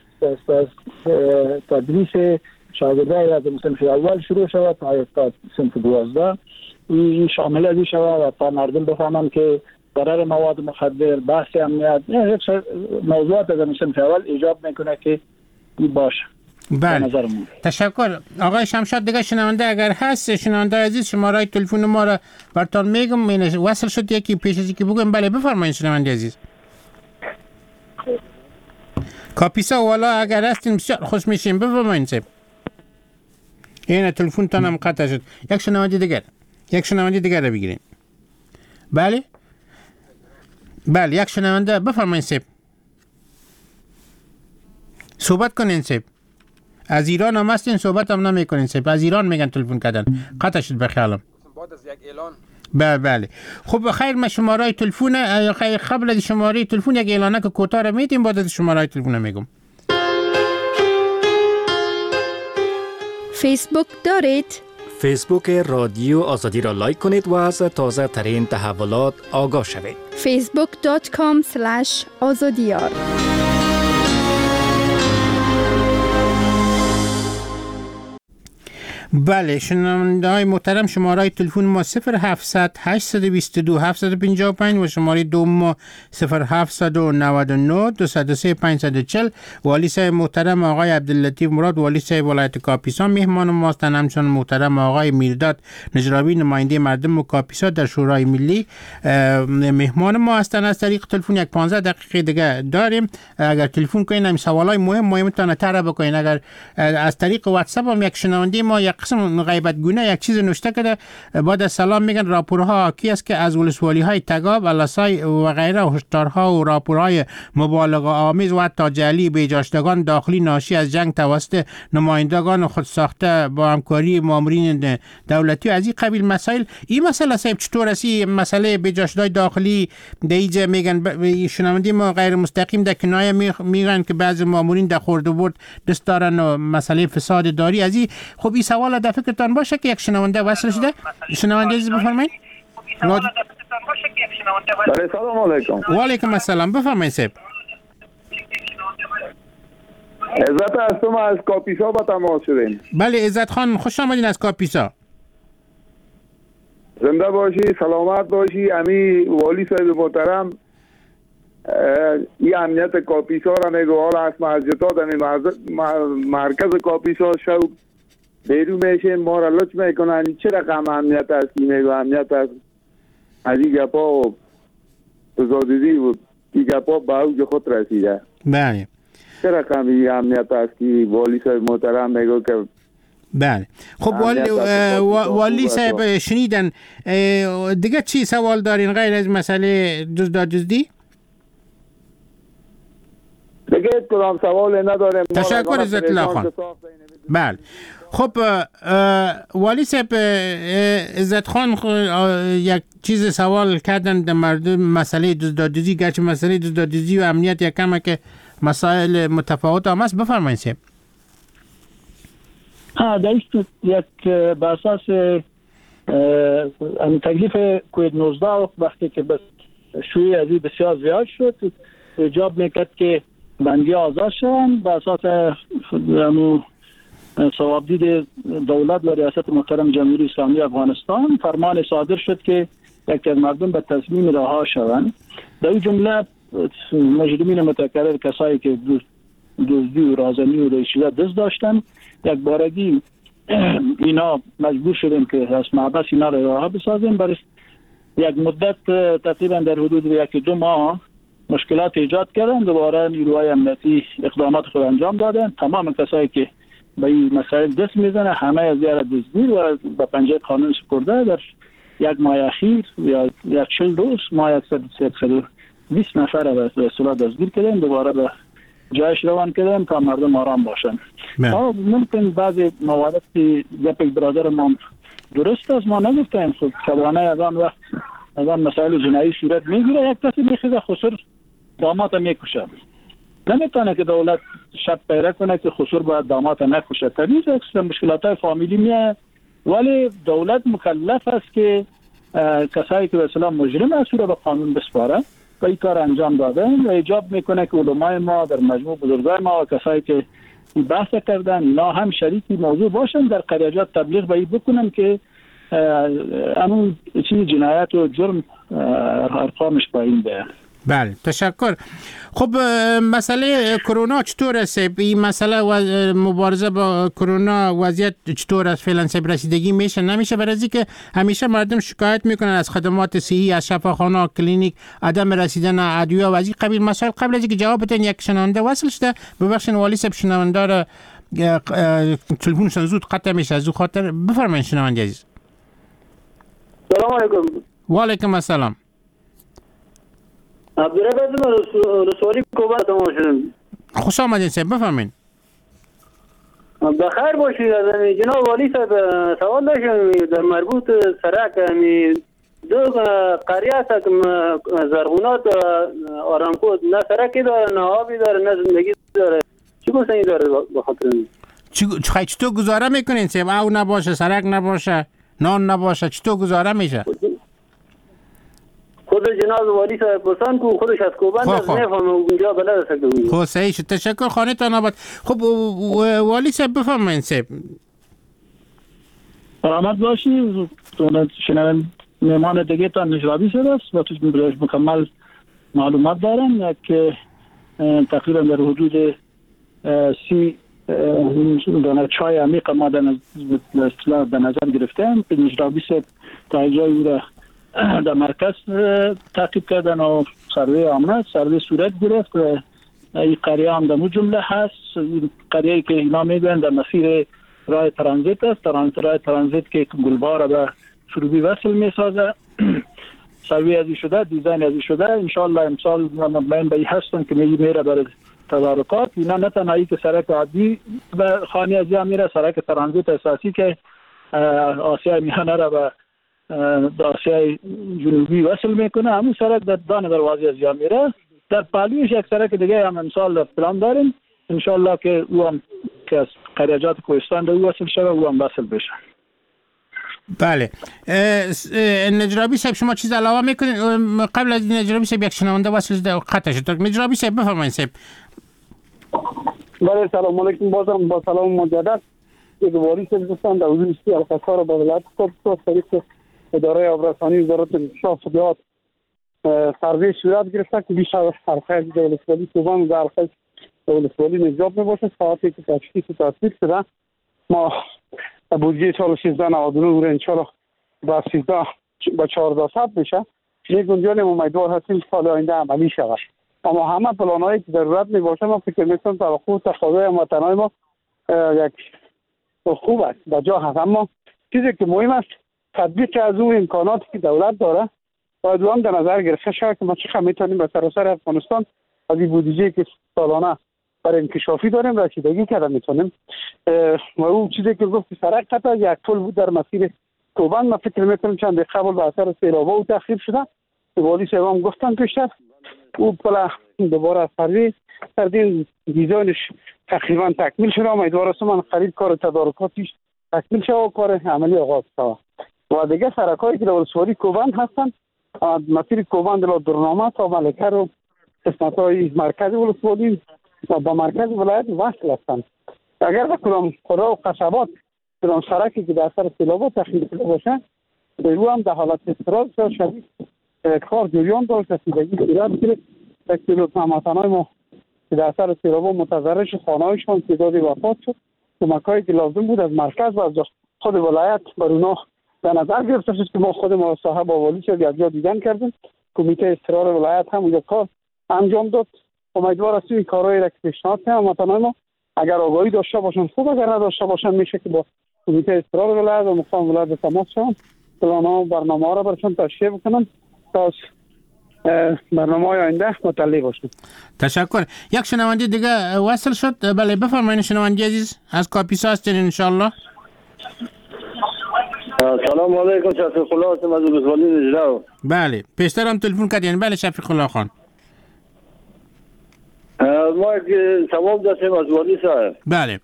تدریس شاگردای از صنف اول شروع شود تا صنف دوازده این شامل ازی شود و تا مردم بفهمن که ضرر مواد مخدر، بحث امنیت، یک موضوعات از صنف اول ایجاب میکنه که این باشه. بله تشکر. آقای شمشاد دیگه شنونده اگر هست، شنونده عزیز شماره تلفن ما را براتون میگم، وصل شد یکی پیش از اینکه بگم. بله بفرمایید شنونده عزیز. کاپیسا والا اگر هستین بسیار خوش میشیم، بفرمایید صاحب. این تلفن تانم قطع شد. یک شنونده دیگر یک شنونده دیگر رو بگیریم. بله بله یک شنونده بفرمایید صاحب. صحبت کنین صاحب. از ایران هم هستین صحبت هم نمی کنین صاحب. از ایران میگن تلفن کردن قطع شد بخیالم. بعد از یک اعلان. بله بله خب خیر، ما شماره تلفن قبل از شماره تلفن یک اعلانه که کوتاه رو میدیم، بعد از شماره تلفن میگم. فیسبوک دارید؟ فیسبوک رادیو آزادی را لایک کنید و از تازه ترین تحولات آگاه شوید. فیسبوک دات کام اسلش آزادیار. بله شنونده های محترم شماره تلفن ما صفر هفتصد هشتصد و بیست و دو هفتصد و پنجاه و پنج و شماره دوم ما صفر هفتصد و نود و نه دویست و سه پانصد و چهل. والی صاحب محترم آقای عبداللطیف مراد والی صاحب ولایت کاپیسا مهمان ماست. همچنین محترم آقای میرداد نجرابی نماینده مردم کاپیسا در شورای ملی مهمان ما هستند. از طریق تلفن یک پانزده دقیقه دیگه داریم. اگر تلفن کنین هم سوالای مهم مهمتون طرح بکنین. اگر از طریق واتساپ هم یک شنونده ما یک قسم غیبت گونه یک چیز نوشته کرده بعد از سلام میگن راپورها کی است که از ولسوالی های تگاب الاسای و غیره و هشدارها و راپورهای مبالغه آمیز و حتی جعلی بیجاشتگان داخلی ناشی از جنگ توسط نمایندگان خود ساخته با همکاری مامورین دولتی و از این قبیل مسائل. این مسئله صاحب چطور است؟ مسئله بیجاشتگان داخلی دیجه میگن شنونده ما غیر مستقیم در کنایه میگن که بعضی مامورین در خورده برد دست دارن و مسئله فساد داری از این. خب این سوال در فکرتان باشه که یک شنونده وصل شده. شنونده عزیز بفرمایید. بله سلام علیکم. و علیکم السلام بفرمایید صاحب. عزت هستم از کاپیسا با تماس شدیم. بله عزت خان خوش آمدین از کاپیسا. زنده باشی سلامت باشی. امی والی صاحب محترم این امنیت کاپیسا را میگو حال از مسجدات امی مرکز کاپیسا شو بیرو میشه ما را لچ میکنن. چه رقم امنیت هستی میگو امنیت هست از این گپا و بزادیدی و این گپا به اوج خود رسیده. بله چه رقم این امنیت هستی والی صاحب محترم میگو که بله. خب والی, والی صاحب شنیدن دیگه چی سوال دارین غیر از مسئله دزداد دزدی؟ دیگه کدام سوال ندارم. تشکر عزت الله خان. بله خب والی صاحب عزت خان یک چیز سوال کردن در مورد مسئله دزداد دزدی گرچه مسئله دزداد دزدی و امنیت یک کمه که مسائل متفاوت هم است. بفرمایید صاحب. ها در یک به اساس تکلیف کووید نوزده وقتی که بس شوی ازی بسیار زیاد شد ایجاب میکرد که بندی آزاد شدن به اساس صوابدید دولت و ریاست محترم جمهوری اسلامی افغانستان فرمان صادر شد که یک مردم به تصمیم رها شوند. در این جمله مجرمین متکرر کسایی که دزدی و رازنی و ریشیده دست داشتن یک بارگی اینا مجبور شدیم که از محبس اینا را رها بسازیم. برای یک مدت تقریبا در حدود یک دو ماه مشکلات ایجاد کردن. دوباره نیروهای امنیتی اقدامات خود انجام دادن. تمام کسایی که به این مسائل دست میزنه همه از یاره دزدی و به پنجه قانون سپرده. در یک ماه اخیر یا یک چل روز ما صد و بیست نفر به اصطلاح دستگیر کردیم. دوباره به جایش روان کردیم تا مردم آرام باشن. ممکن بعضی موارد که گپ برادر ما درست است ما نگفتیم. خود شبانه از آن وقت از آن مسائل جنایی صورت میگیره یک کسی میخیزه خسر دامات میکشه. نمیتونه که دولت شب پیره کنه که خسر باید دامات نکشه. طبیعی است مشکلات های فامیلی میه ولی دولت مکلف است که کسایی که به اصطلاح مجرم است رو به قانون بسپاره و این کار انجام دادن و ایجاب میکنه که علمای ما در مجموع بزرگای ما و کسایی که بحث کردن اینا هم شریکی موضوع باشن در قریجات تبلیغ به این بکنن که همون چیز جنایت و جرم ارقامش پایین ده. بله تشکر. خب مسئله کرونا چطور است؟ این مسئله و مبارزه با کرونا وضعیت چطور است فعلا؟ سب رسیدگی میشه نمیشه؟ برای اینکه همیشه مردم شکایت میکنن از خدمات صحی از شفاخانه کلینیک عدم رسیدن ادویه و از این قبیل مسائل. قبل از اینکه جواب بدین یک شنونده وصل شده ببخشید والی صاحب شنونده را تلفنشون زود قطع میشه از خاطر بفرمایید شنونده عزیز. سلام علیکم. و علیکم السلام. عبدالرحمن رسولی کوبا تمام شدم. خوش آمدین صاحب بفرمایید. بخیر باشید. جناب والی صاحب سوال داشتم در مربوط سرک می دو قریه است که زرغونات آرامکو نه سرکی داره نه آبی داره نه زندگی داره. چی گفتنی داره بخاطر چی چطور گزاره میکنین صاحب؟ او نباشه سرک نباشه نان نباشه چطور گزاره میشه؟ خود جناب والی صاحب پرسان کو خودش از کوبند از نفهم اونجا بلد است. خب صحیح شد تشکر خانه تا نباد. خب والی صاحب بفرمایید صاحب. سلامت باشی. شنوند مهمان دیگه تا نجرابی سر است و توش مکمل معلومات دارم که تقریبا در حدود سی دانه چای عمیق ما در نظر گرفتیم که نجرابی سر تا اینجای او را در مرکز تعقیب کردن و سروی آمد، سروی صورت گرفت و این قریه هم در جمله هست. قریه که اینا میگوین در مسیر راه ترانزیت است، راه ترانزیت که گلبار به فروبی وصل میسازه. سروی ازی شده، دیزاین ازی شده، انشاءالله امسال مطمئن به این هستن که میره برای تدارکات. اینا نه تنهایی که سرک عادی به خانه ازی هم میره، سرک ترانزیت اساسی که آسیای میانه را به آسیای جنوبی وصل میکنه، همون سرک در دان دروازه ازی هم میره. در پالویش یک سرک دیگه هم امسال پلان داریم انشاءالله که او هم که از قریجات کوهستان در او وصل شده او هم وصل بشه. بله. نجرابی صاحب شما چیز علاوه میکنید؟ قبل از نجرابی صاحب یک شنونده وصل شده قطع شد. نجرابی صاحب بفرمایید صاحب. بله سلام علیکم، بازم با سلام مجدد. یک واری صاحب دوستان در حضور استی القصار با ولایت خود تو طریق اداره آبرسانی وزارت انکشاف طبیعت سروی صورت گرفته که بیش از حلقه دولت‌ولی کوبان و حلقه دولت‌ولی نجات میباشه. ساعتی که تشخیص و تصویب شده ما بودجه سال سیزده نود و نه رو انشاءالله با سیزده با چهارده صد میشه. یک گنجان امیدوار هستیم سال آینده عملی شود. اما همه پلان‌هایی که ضرورت میباشه ما فکر میکنم توقع و تقاضای هموطنان ما یک خوب است با جا هست. اما چیزی که مهم است تطبیق از اون امکاناتی که دولت داره باید هم در نظر گرفته شود که ما چقدر میتونیم به سراسر افغانستان از این بودجه که سالانه برای انکشافی داریم رسیدگی کرده میتونیم. و اون چیزی که گفت سرک قطع یک پل بود در مسیر کوبان، ما فکر میکنم چند قبل به اثر سیلاب‌ها و تخریب شده. والی صاحب هم گفتن پیشتر او پل دوباره سروی کردیم، دیزاینش تقریبا تکمیل شده. امیدوار هستم من قریب کار تدارکاتش تکمیل شده و کار عملی آغاز شود. و دیگه سرکایی که در ولسوالی کوبان هستن مسیر کوبان دل درنامه تا ملکه رو قسمت‌های مرکز ولسوالی و با مرکز ولایت وصل هستند. اگر بکنم خدا و قصبات کدام سرکی که در اثر سیلاب‌ها تخریب شده باشه به رو هم در حالت اضطراب شدید کار جریان داشت رسیدگی صورت گرفت. تکمیل هموطنان ما که در اثر سیلاب‌ها متضرر شد، خانه‌هایشان تعدادی وفات شد. کمک‌هایی که لازم بود از مرکز و از خود ولایت بر اونا در نظر گرفته شد که ما خود ما صاحب والی شد یک جا دیدن کردیم. کمیته استقرار ولایت هم اونجا کار انجام داد. امیدوار هستیم این کارهایی را که پیشنهاد کنم هموطنان ما اگر آگاهی داشته باشن خوب، اگر نداشته باشن میشه که با کمیته استقرار ولایت و مقام ولایت به تماس شون، پلان‌ها و برنامه‌ها را برشون تشریح بکنن تا برنامه‌های آینده مطلع باشن. تشکر. یک شنونده دیگه وصل شد. بله بفرمایید شنونده عزیز از کاپیسا هستین ان شاء الله. سلام علیکم، شفیق الله هستم از ولسوالی نجراب. بله پیشتر هم تلفن کردین. بله شفیق الله خان. ما یک سوال داشتیم از والی صاحب. بله.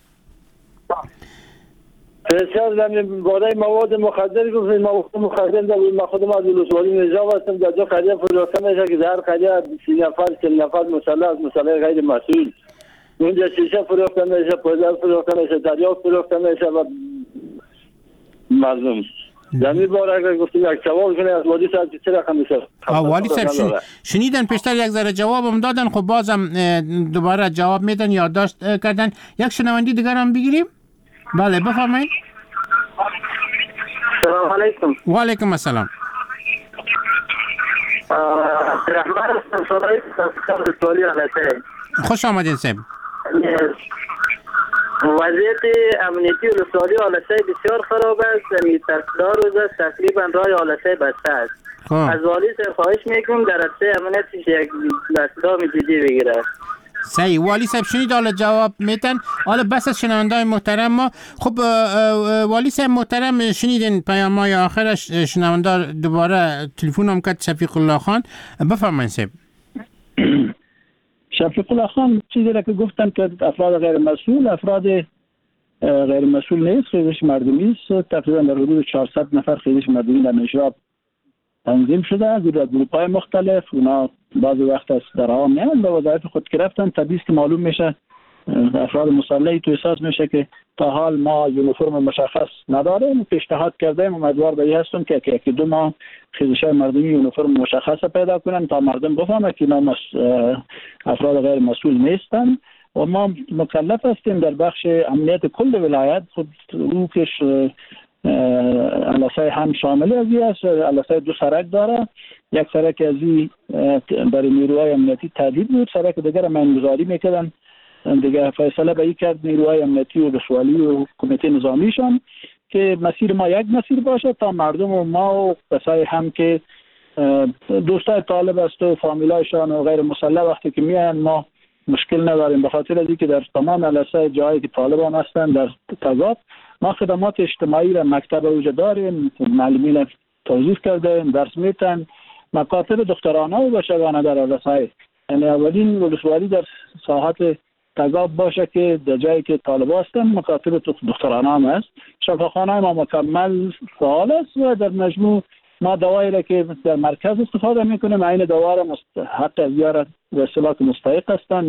بسیار در باره مواد مخدر گفتیم. مواد مخدر در ما خودم از ولسوالی نجراب هستم. در جا قریه فروخته میشه که در قریه سی نفر چل نفر مسلح از مسلح غیر مسئول اونجا شیشه فروخته میشه، پودر فروخته میشه، دریافت فروخته میشه و مردم در این باره اگر گفتیم یک سوال کنه از والی صاحب چه رقم میشه؟ والی صاحب شنیدن پیشتر یک ذره جوابم دادن، خب بازم دوباره جواب میدن یادداشت کردن. یک شنونده دیگر هم بگیریم. بله بفرمایید. سلام علیکم. و علیکم السلام. رحمان هستم صدای ولسوالی علته. خوش آمدین صاحب. وضعیت امنیتی ولسوالی آلسه بسیار خراب است. می تقدار روز است تقریبا راه آلسه بسته است. از والی صاحب خواهش میکنم در رابطه امنیتش یک دستگاه جدی بگیره. صحیح. والی صاحب شنید حالا جواب میتن. حالا بس از شنونده‌های محترم ما. خب والی صاحب محترم شنیدین پیام‌های آخرش شنونده دوباره تلفن هم کرد شفیق الله خان. بفرمایید صاحب. شفیق الله خان چیزی را که گفتن که افراد غیر مسئول افراد غیر مسئول نیست، خیزش مردمی است. تقریبا در حدود چهارصد نفر خیزش مردمی در نجراب تنظیم شده از گروه‌های مختلف. اونا بعضی وقت از درها میان به وظایف خود گرفتن. طبیعی است که معلوم میشه افراد مسلحی تو احساس میشه که تا حال ما یونیفرم مشخص نداریم. پیشنهاد کردیم امیدوار به این هستم که یکی دو ماه خیزش‌های مردمی یونیفرم مشخص پیدا کنن تا مردم بفهمه که اینا افراد غیر مسئول نیستن و ما مکلف هستیم در بخش امنیت کل ولایت. خود روکش علاسای هم شامل ازی است. علاسای دو سرک داره، یک سرک ازی برای نیروهای امنیتی تهدید بود، سرک دیگر امانگذاری میکردن دیگه. فیصله به این کرد نیروهای امنیتی و ولسوالی و کمیته نظامیشان که مسیر ما یک مسیر باشه تا مردم و ما و کسای هم که دوستای طالب است و فامیلایشان و غیر مسلح وقتی که میان ما مشکل نداریم، به خاطر از اینکه در تمام علاسای جایی که طالبان هستن در تضاد ما خدمات اجتماعی را مکتب وجود داریم، معلمین توضیح کرده درس میتن، مکاتب دخترانه و بچگانه در علاسای. یعنی اولین ولسوالی در ساحت تضاد باشه که در جایی که طالب هستن مکاتب دخترانه هم هست. شفاخانه ما مکمل فعال است و در مجموع ما دوایی را که در مرکز استفاده میکنیم این دوا را حق زیارت و اصطلاح مستحق هستن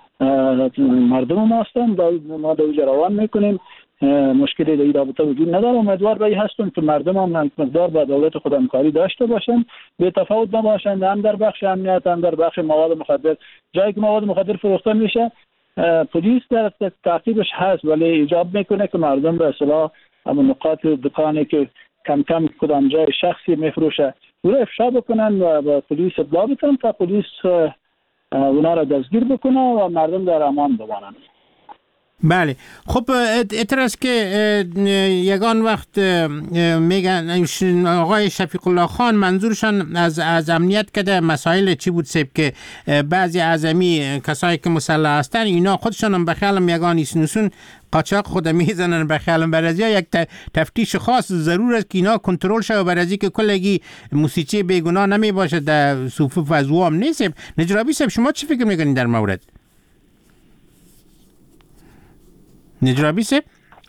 مردم ما هستن، ما دوجه روان میکنیم، مشکلی در این رابطه وجود نداره. امیدوار به این هستم که مردم هم مقدار با دولت خود همکاری داشته باشن، به تفاوت نباشند، هم در بخش امنیت هم در بخش مواد مخدر. جایی که مواد مخدر فروخته میشه پلیس در تعقیبش هست، ولی ایجاب میکنه که مردم به اصطلاح اما نقاط دکانی که کم کم کدام جای شخصی میفروشه او افشا بکنن و به پلیس اطلاع بدن تا پلیس اونا را دستگیر بکنه و مردم در امان بمانند. بله خب اعتراض که یگان وقت میگن آقای شفیق الله خان منظورشان از از امنیت کده مسائل چی بود سب که بعضی اعظمی کسایی که مسلح هستن اینا خودشان هم بخیالم یگان ایسنوسون قاچاق خود میزنن، بخیالم برازی یک تفتیش خاص ضرور است که اینا کنترل شه و برازی که کلگی موسیقی بیگناه نمی باشه در صفوف از او هم نیست. نجرابی صاحب شما چی فکر میکنید در مورد؟ نجرابی صاحب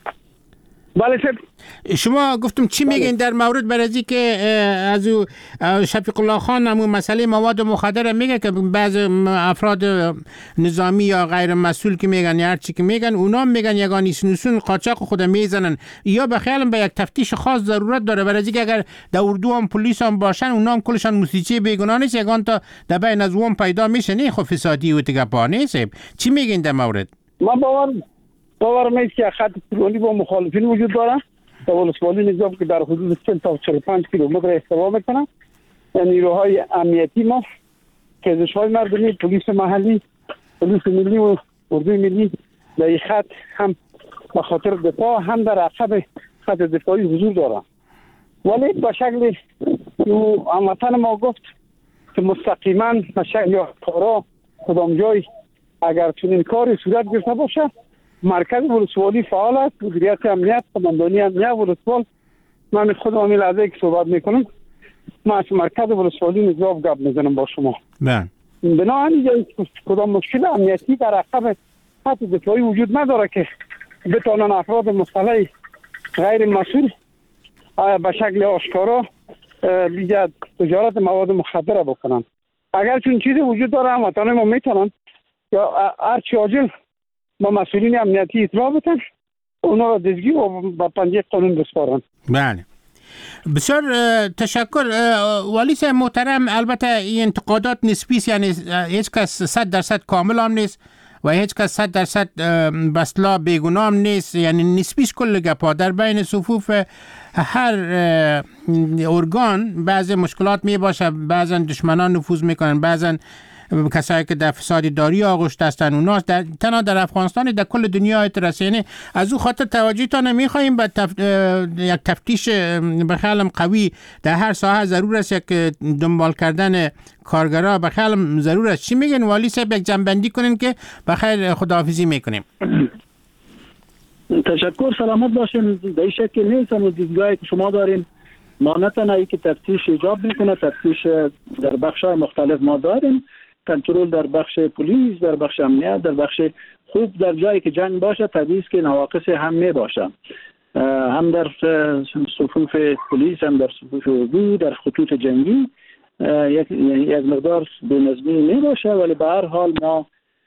بله صاحب شما گفتم چی میگین در مورد برازی که از شفیق الله خان همون مسئله مواد مخدر میگه که بعض افراد نظامی یا غیر مسئول که میگن یا هر چی که میگن اونا میگن یگانی سنوسون قاچاق خود میزنن یا به خیالم به یک تفتیش خاص ضرورت داره برازی که اگر در اردو هم پلیس هم باشن اونا هم کلشان موسیقی بیگناه نیست یگان تا در بین از اون پیدا میشه نه خب فسادی و تگپا نیست. چی میگین در مورد؟ ما باور باور میشه که خط پلونی با مخالفین وجود داره. ولسوالی نظام که در حدود چهل تا چهل و پنج کیلومتر احتوا میکنه. نیروهای امنیتی ما، پزشک‌های مردمی، پلیس محلی، پلیس ملی و اردوی ملی در این خط هم به خاطر دفاع هم در عقب خط دفاعی حضور دارن. ولی به شکل هموطن ما گفت که مستقیما به شکل یا کارا کدام جای اگر چنین کاری صورت گرفته باشه مرکز ولسوالی فعال است، مدیریت امنیت، قماندانی امنیت ولسوال. من خودم همین لحظه که صحبت میکنم من از مرکز ولسوالی نجاب گپ میزنم با شما. بله. بنابراین کدام مشکل امنیتی در عقب خط دفاعی وجود نداره که بتوانن افراد مسلح غیر مسئول به شکل آشکارا بیجا تجارت مواد مخدر بکنن. اگر چون چیزی وجود داره هموطنان ما میتونن یا هرچی عاجل با مسئولین امنیتی اطلاع بدن اونا را دستگیر و با پنجه قانون بسپارن. بله بسیار تشکر والی صاحب محترم. البته این انتقادات نسبی است، یعنی هیچ کس صد درصد کامل هم نیست و هیچ کس صد درصد بسلا بیگناه هم نیست، یعنی نسبیش کل گپا در بین صفوف هر ارگان بعضی مشکلات می باشه، بعضا دشمنان نفوذ میکنن، بعضا کسایی که در فساد داری آغشته هستن اوناست در تنها در افغانستان در کل دنیا اعتراض. یعنی از او خاطر توجهتان می‌خوایم به تف... یک تفتیش بخیالم قوی در هر ساحه ضرور است، یک دنبال کردن کارگرا بخیالم ضرور است. چی میگن والی صاحب یک جنبندی کنین که بخیر خداحافظی میکنیم. تشکر، سلامت باشین. در این شکل نیست و دیدگاهی که شما دارین ما نه تنهایی که تفتیش ایجاب میکنه، تفتیش در بخش‌های مختلف ما داریم، کنترل در بخش پلیس، در بخش امنیت، در بخش خوب در جایی که جنگ باشه طبیعی است که نواقص هم می باشه، هم در صفوف پلیس هم در صفوف اردو، در خطوط جنگی یک یک مقدار بینظمی می باشه، ولی به هر حال ما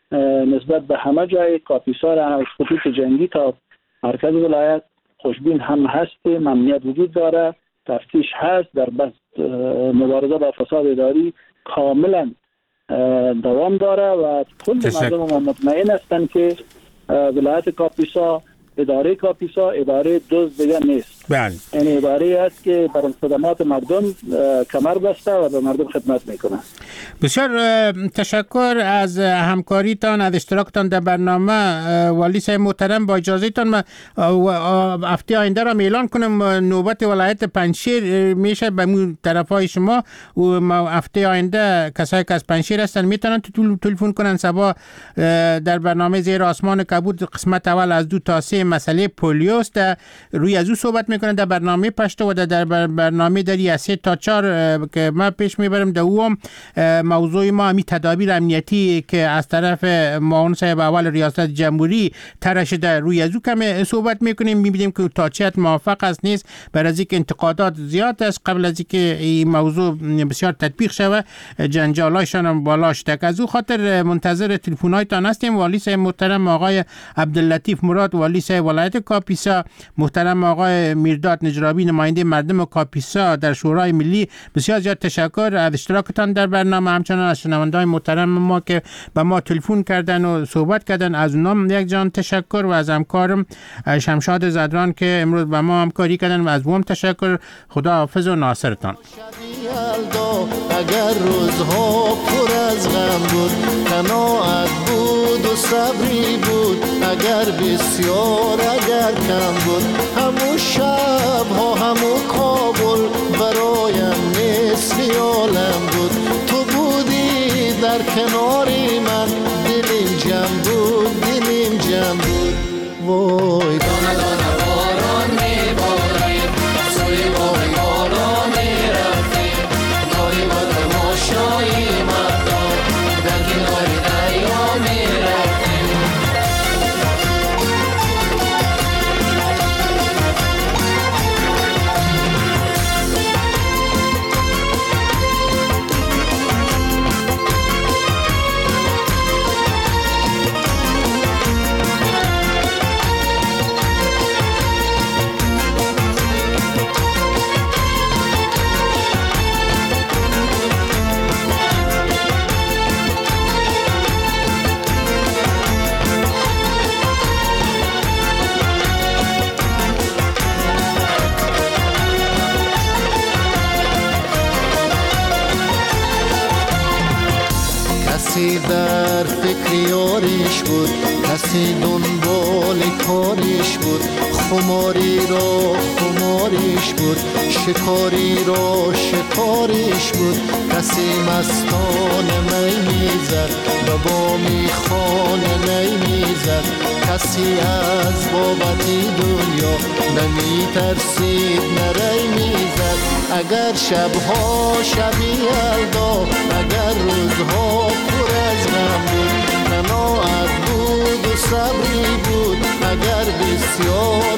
نسبت به همه جای کاپیسا را از خطوط جنگی تا مرکز ولایت خوشبین هم هستیم. امنیت وجود داره، تفتیش هست، در بس مبارزه با فساد اداری کاملا دوام داره و کل مردم ما مطمئن هستند که ولایت کاپیسا، اداره کاپیسا اداره دزد دیگه نیست. بله. این اداره است که بر خدمات مردم کمر بسته و به مردم خدمت میکنه. بسیار تشکر از همکاریتان، از اشتراکتان در برنامه. والی صاحب محترم، با اجازهتان من هفته آینده را اعلان کنم نوبت ولایت پنجشیر میشه به اون طرفای شما و هفته آینده کسایی که از پنجشیر هستن میتونن تلفن کنن صبح در برنامه زیر آسمان کبود قسمت اول از دو تا سه مسئله پولیوست روی از او صحبت میکنن در برنامه پشت و در برنامه دری از سه تا چهار که ما پیش میبرم در اوم موضوع ما همی تدابیر امنیتی که از طرف معاون صاحب اول ریاست جمهوری طرح شده روی از او کم صحبت میکنیم. میبینیم که تا چه حد موافق است نیست، برای از اینکه انتقادات زیاد است قبل از اینکه این موضوع بسیار تطبیق شود جنجالایشان هم بالا شده. از او خاطر منتظر تلفن‌هایتان هستیم. والی صاحب محترم آقای عبداللطیف مراد والی صاحب ولایت کاپیسا، محترم آقای میرداد نجرابی نماینده مردم کاپیسا در شورای ملی، بسیار زیاد تشکر از اشتراکتان در برنامه. همچنان از شنونده‌های محترم ما که به ما تلفن کردن و صحبت کردن از اونام یک جان تشکر و از همکارم شمشاد زدران که امروز با ما همکاری کردن و از اونم تشکر. خدا حافظ و ناصرتان. اگر روزها پر از غم بود، قناعت بود و صبری بود، اگر بسیار اگر کم بود، همون شب ها همون کابل برایم مثل عالم بود. تو بودی در کناری من، دلیم جمع بود دلیم جمع بود. وای دانه دانه باران میباریم، سوی باغ بالا میرفتیم، داری با تماشایی مردم در کنار دریا میرفتیم. کسی در فکر یاریش بود، کسی دنبال کاریش بود، خماری را خماریش بود، شکاری را شکاریش بود. کسی مستان می میزد، به بامی خانه نی میزد، کسی از بابتی دنیا نمی ترسید نری میزد. اگر شبها شبی یلدا، اگر روزها پر از غم بود، قناعت بود و صبری بود، اگر بسیار